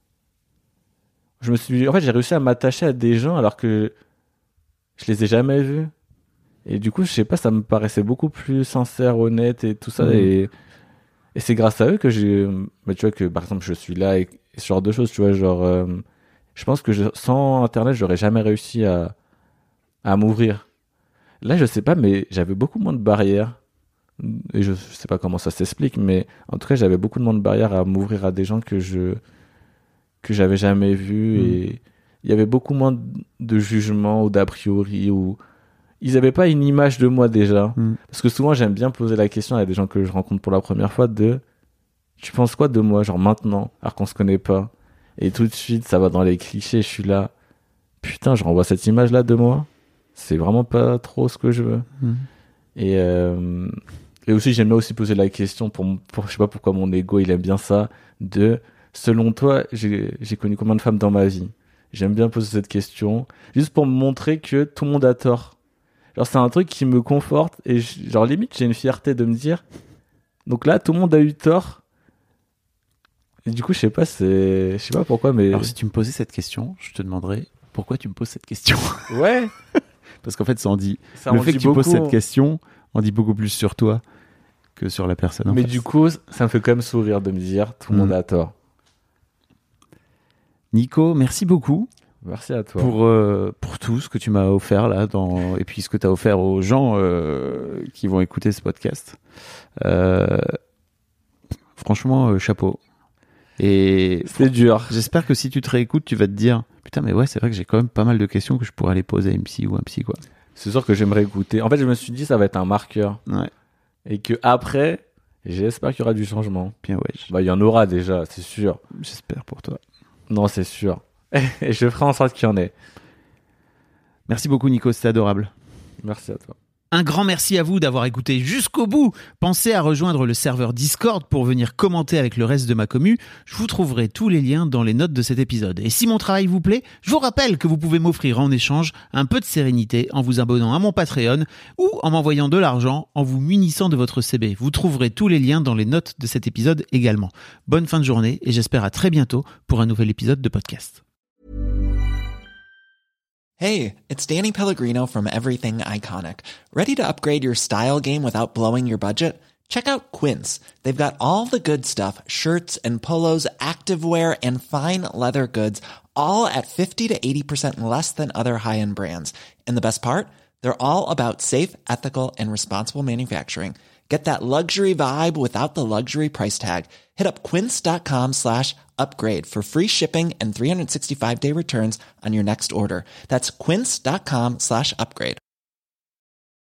En fait, j'ai réussi à m'attacher à des gens alors que je les ai jamais vus. Et du coup, je sais pas, ça me paraissait beaucoup plus sincère, honnête et tout ça. Et c'est grâce à eux que tu vois, que par exemple, je suis là et ce genre de choses, tu vois, genre... je pense que sans Internet, j'aurais jamais réussi à m'ouvrir. Là, je sais pas, mais j'avais beaucoup moins de barrières. Et je sais pas comment ça s'explique, mais en tout cas, j'avais beaucoup moins de barrières à m'ouvrir à des gens que j'avais jamais vus. Et il y avait beaucoup moins de jugement ou d'a priori, ou ils avaient pas une image de moi déjà. Parce que souvent, j'aime bien poser la question à des gens que je rencontre pour la première fois tu penses quoi de moi, genre maintenant, alors qu'on se connaît pas? Et tout de suite, ça va dans les clichés, je suis là, putain, je renvoie cette image-là de moi. C'est vraiment pas trop ce que je veux. Et aussi, j'aime bien aussi poser la question je sais pas pourquoi mon ego, il aime bien ça, selon toi, j'ai connu combien de femmes dans ma vie? J'aime bien poser cette question, juste pour me montrer que tout le monde a tort. Genre, c'est un truc qui me conforte, et genre, limite, j'ai une fierté de me dire, donc là, tout le monde a eu tort. Et du coup, je sais pas pourquoi, mais... Alors, si tu me posais cette question, je te demanderais pourquoi tu me poses cette question. Ouais. Parce qu'en fait, ça en dit. Ça le en fait dit que tu poses beaucoup. cette question en dit beaucoup plus sur toi que sur la personne. En Mais face. du coup, ça me fait quand même sourire de me dire, tout le monde a tort. Nico, merci beaucoup. Merci à toi. Pour tout ce que tu m'as offert là, et puis ce que tu as offert aux gens qui vont écouter ce podcast. Franchement, chapeau. Et c'est dur. J'espère que si tu te réécoutes, tu vas te dire putain, mais ouais, c'est vrai que j'ai quand même pas mal de questions que je pourrais aller poser à une psy ou un psy, quoi. C'est sûr que j'aimerais écouter. En fait, je me suis dit ça va être un marqueur. Ouais. Et que après, j'espère qu'il y aura du changement. Bien ouais. Il y en aura déjà, c'est sûr. J'espère pour toi. Non, c'est sûr. Et je ferai en sorte qu'il y en ait. Merci beaucoup, Nico, c'était adorable. Merci à toi. Un grand merci à vous d'avoir écouté jusqu'au bout. Pensez à rejoindre le serveur Discord pour venir commenter avec le reste de ma commu. Je vous trouverai tous les liens dans les notes de cet épisode. Et si mon travail vous plaît, je vous rappelle que vous pouvez m'offrir en échange un peu de sérénité en vous abonnant à mon Patreon ou en m'envoyant de l'argent en vous munissant de votre CB. Vous trouverez tous les liens dans les notes de cet épisode également. Bonne fin de journée et j'espère à très bientôt pour un nouvel épisode de podcast. Hey, it's Danny Pellegrino from Everything Iconic. Ready to upgrade your style game without blowing your budget? Check out Quince. They've got all the good stuff, shirts and polos, activewear, and fine leather goods, all at 50 to 80% less than other high-end brands. And the best part? They're all about safe, ethical, and responsible manufacturing. Get that luxury vibe without the luxury price tag. Hit up quince.com/upgrade for free shipping and 365-day returns on your next order. That's quince.com/upgrade.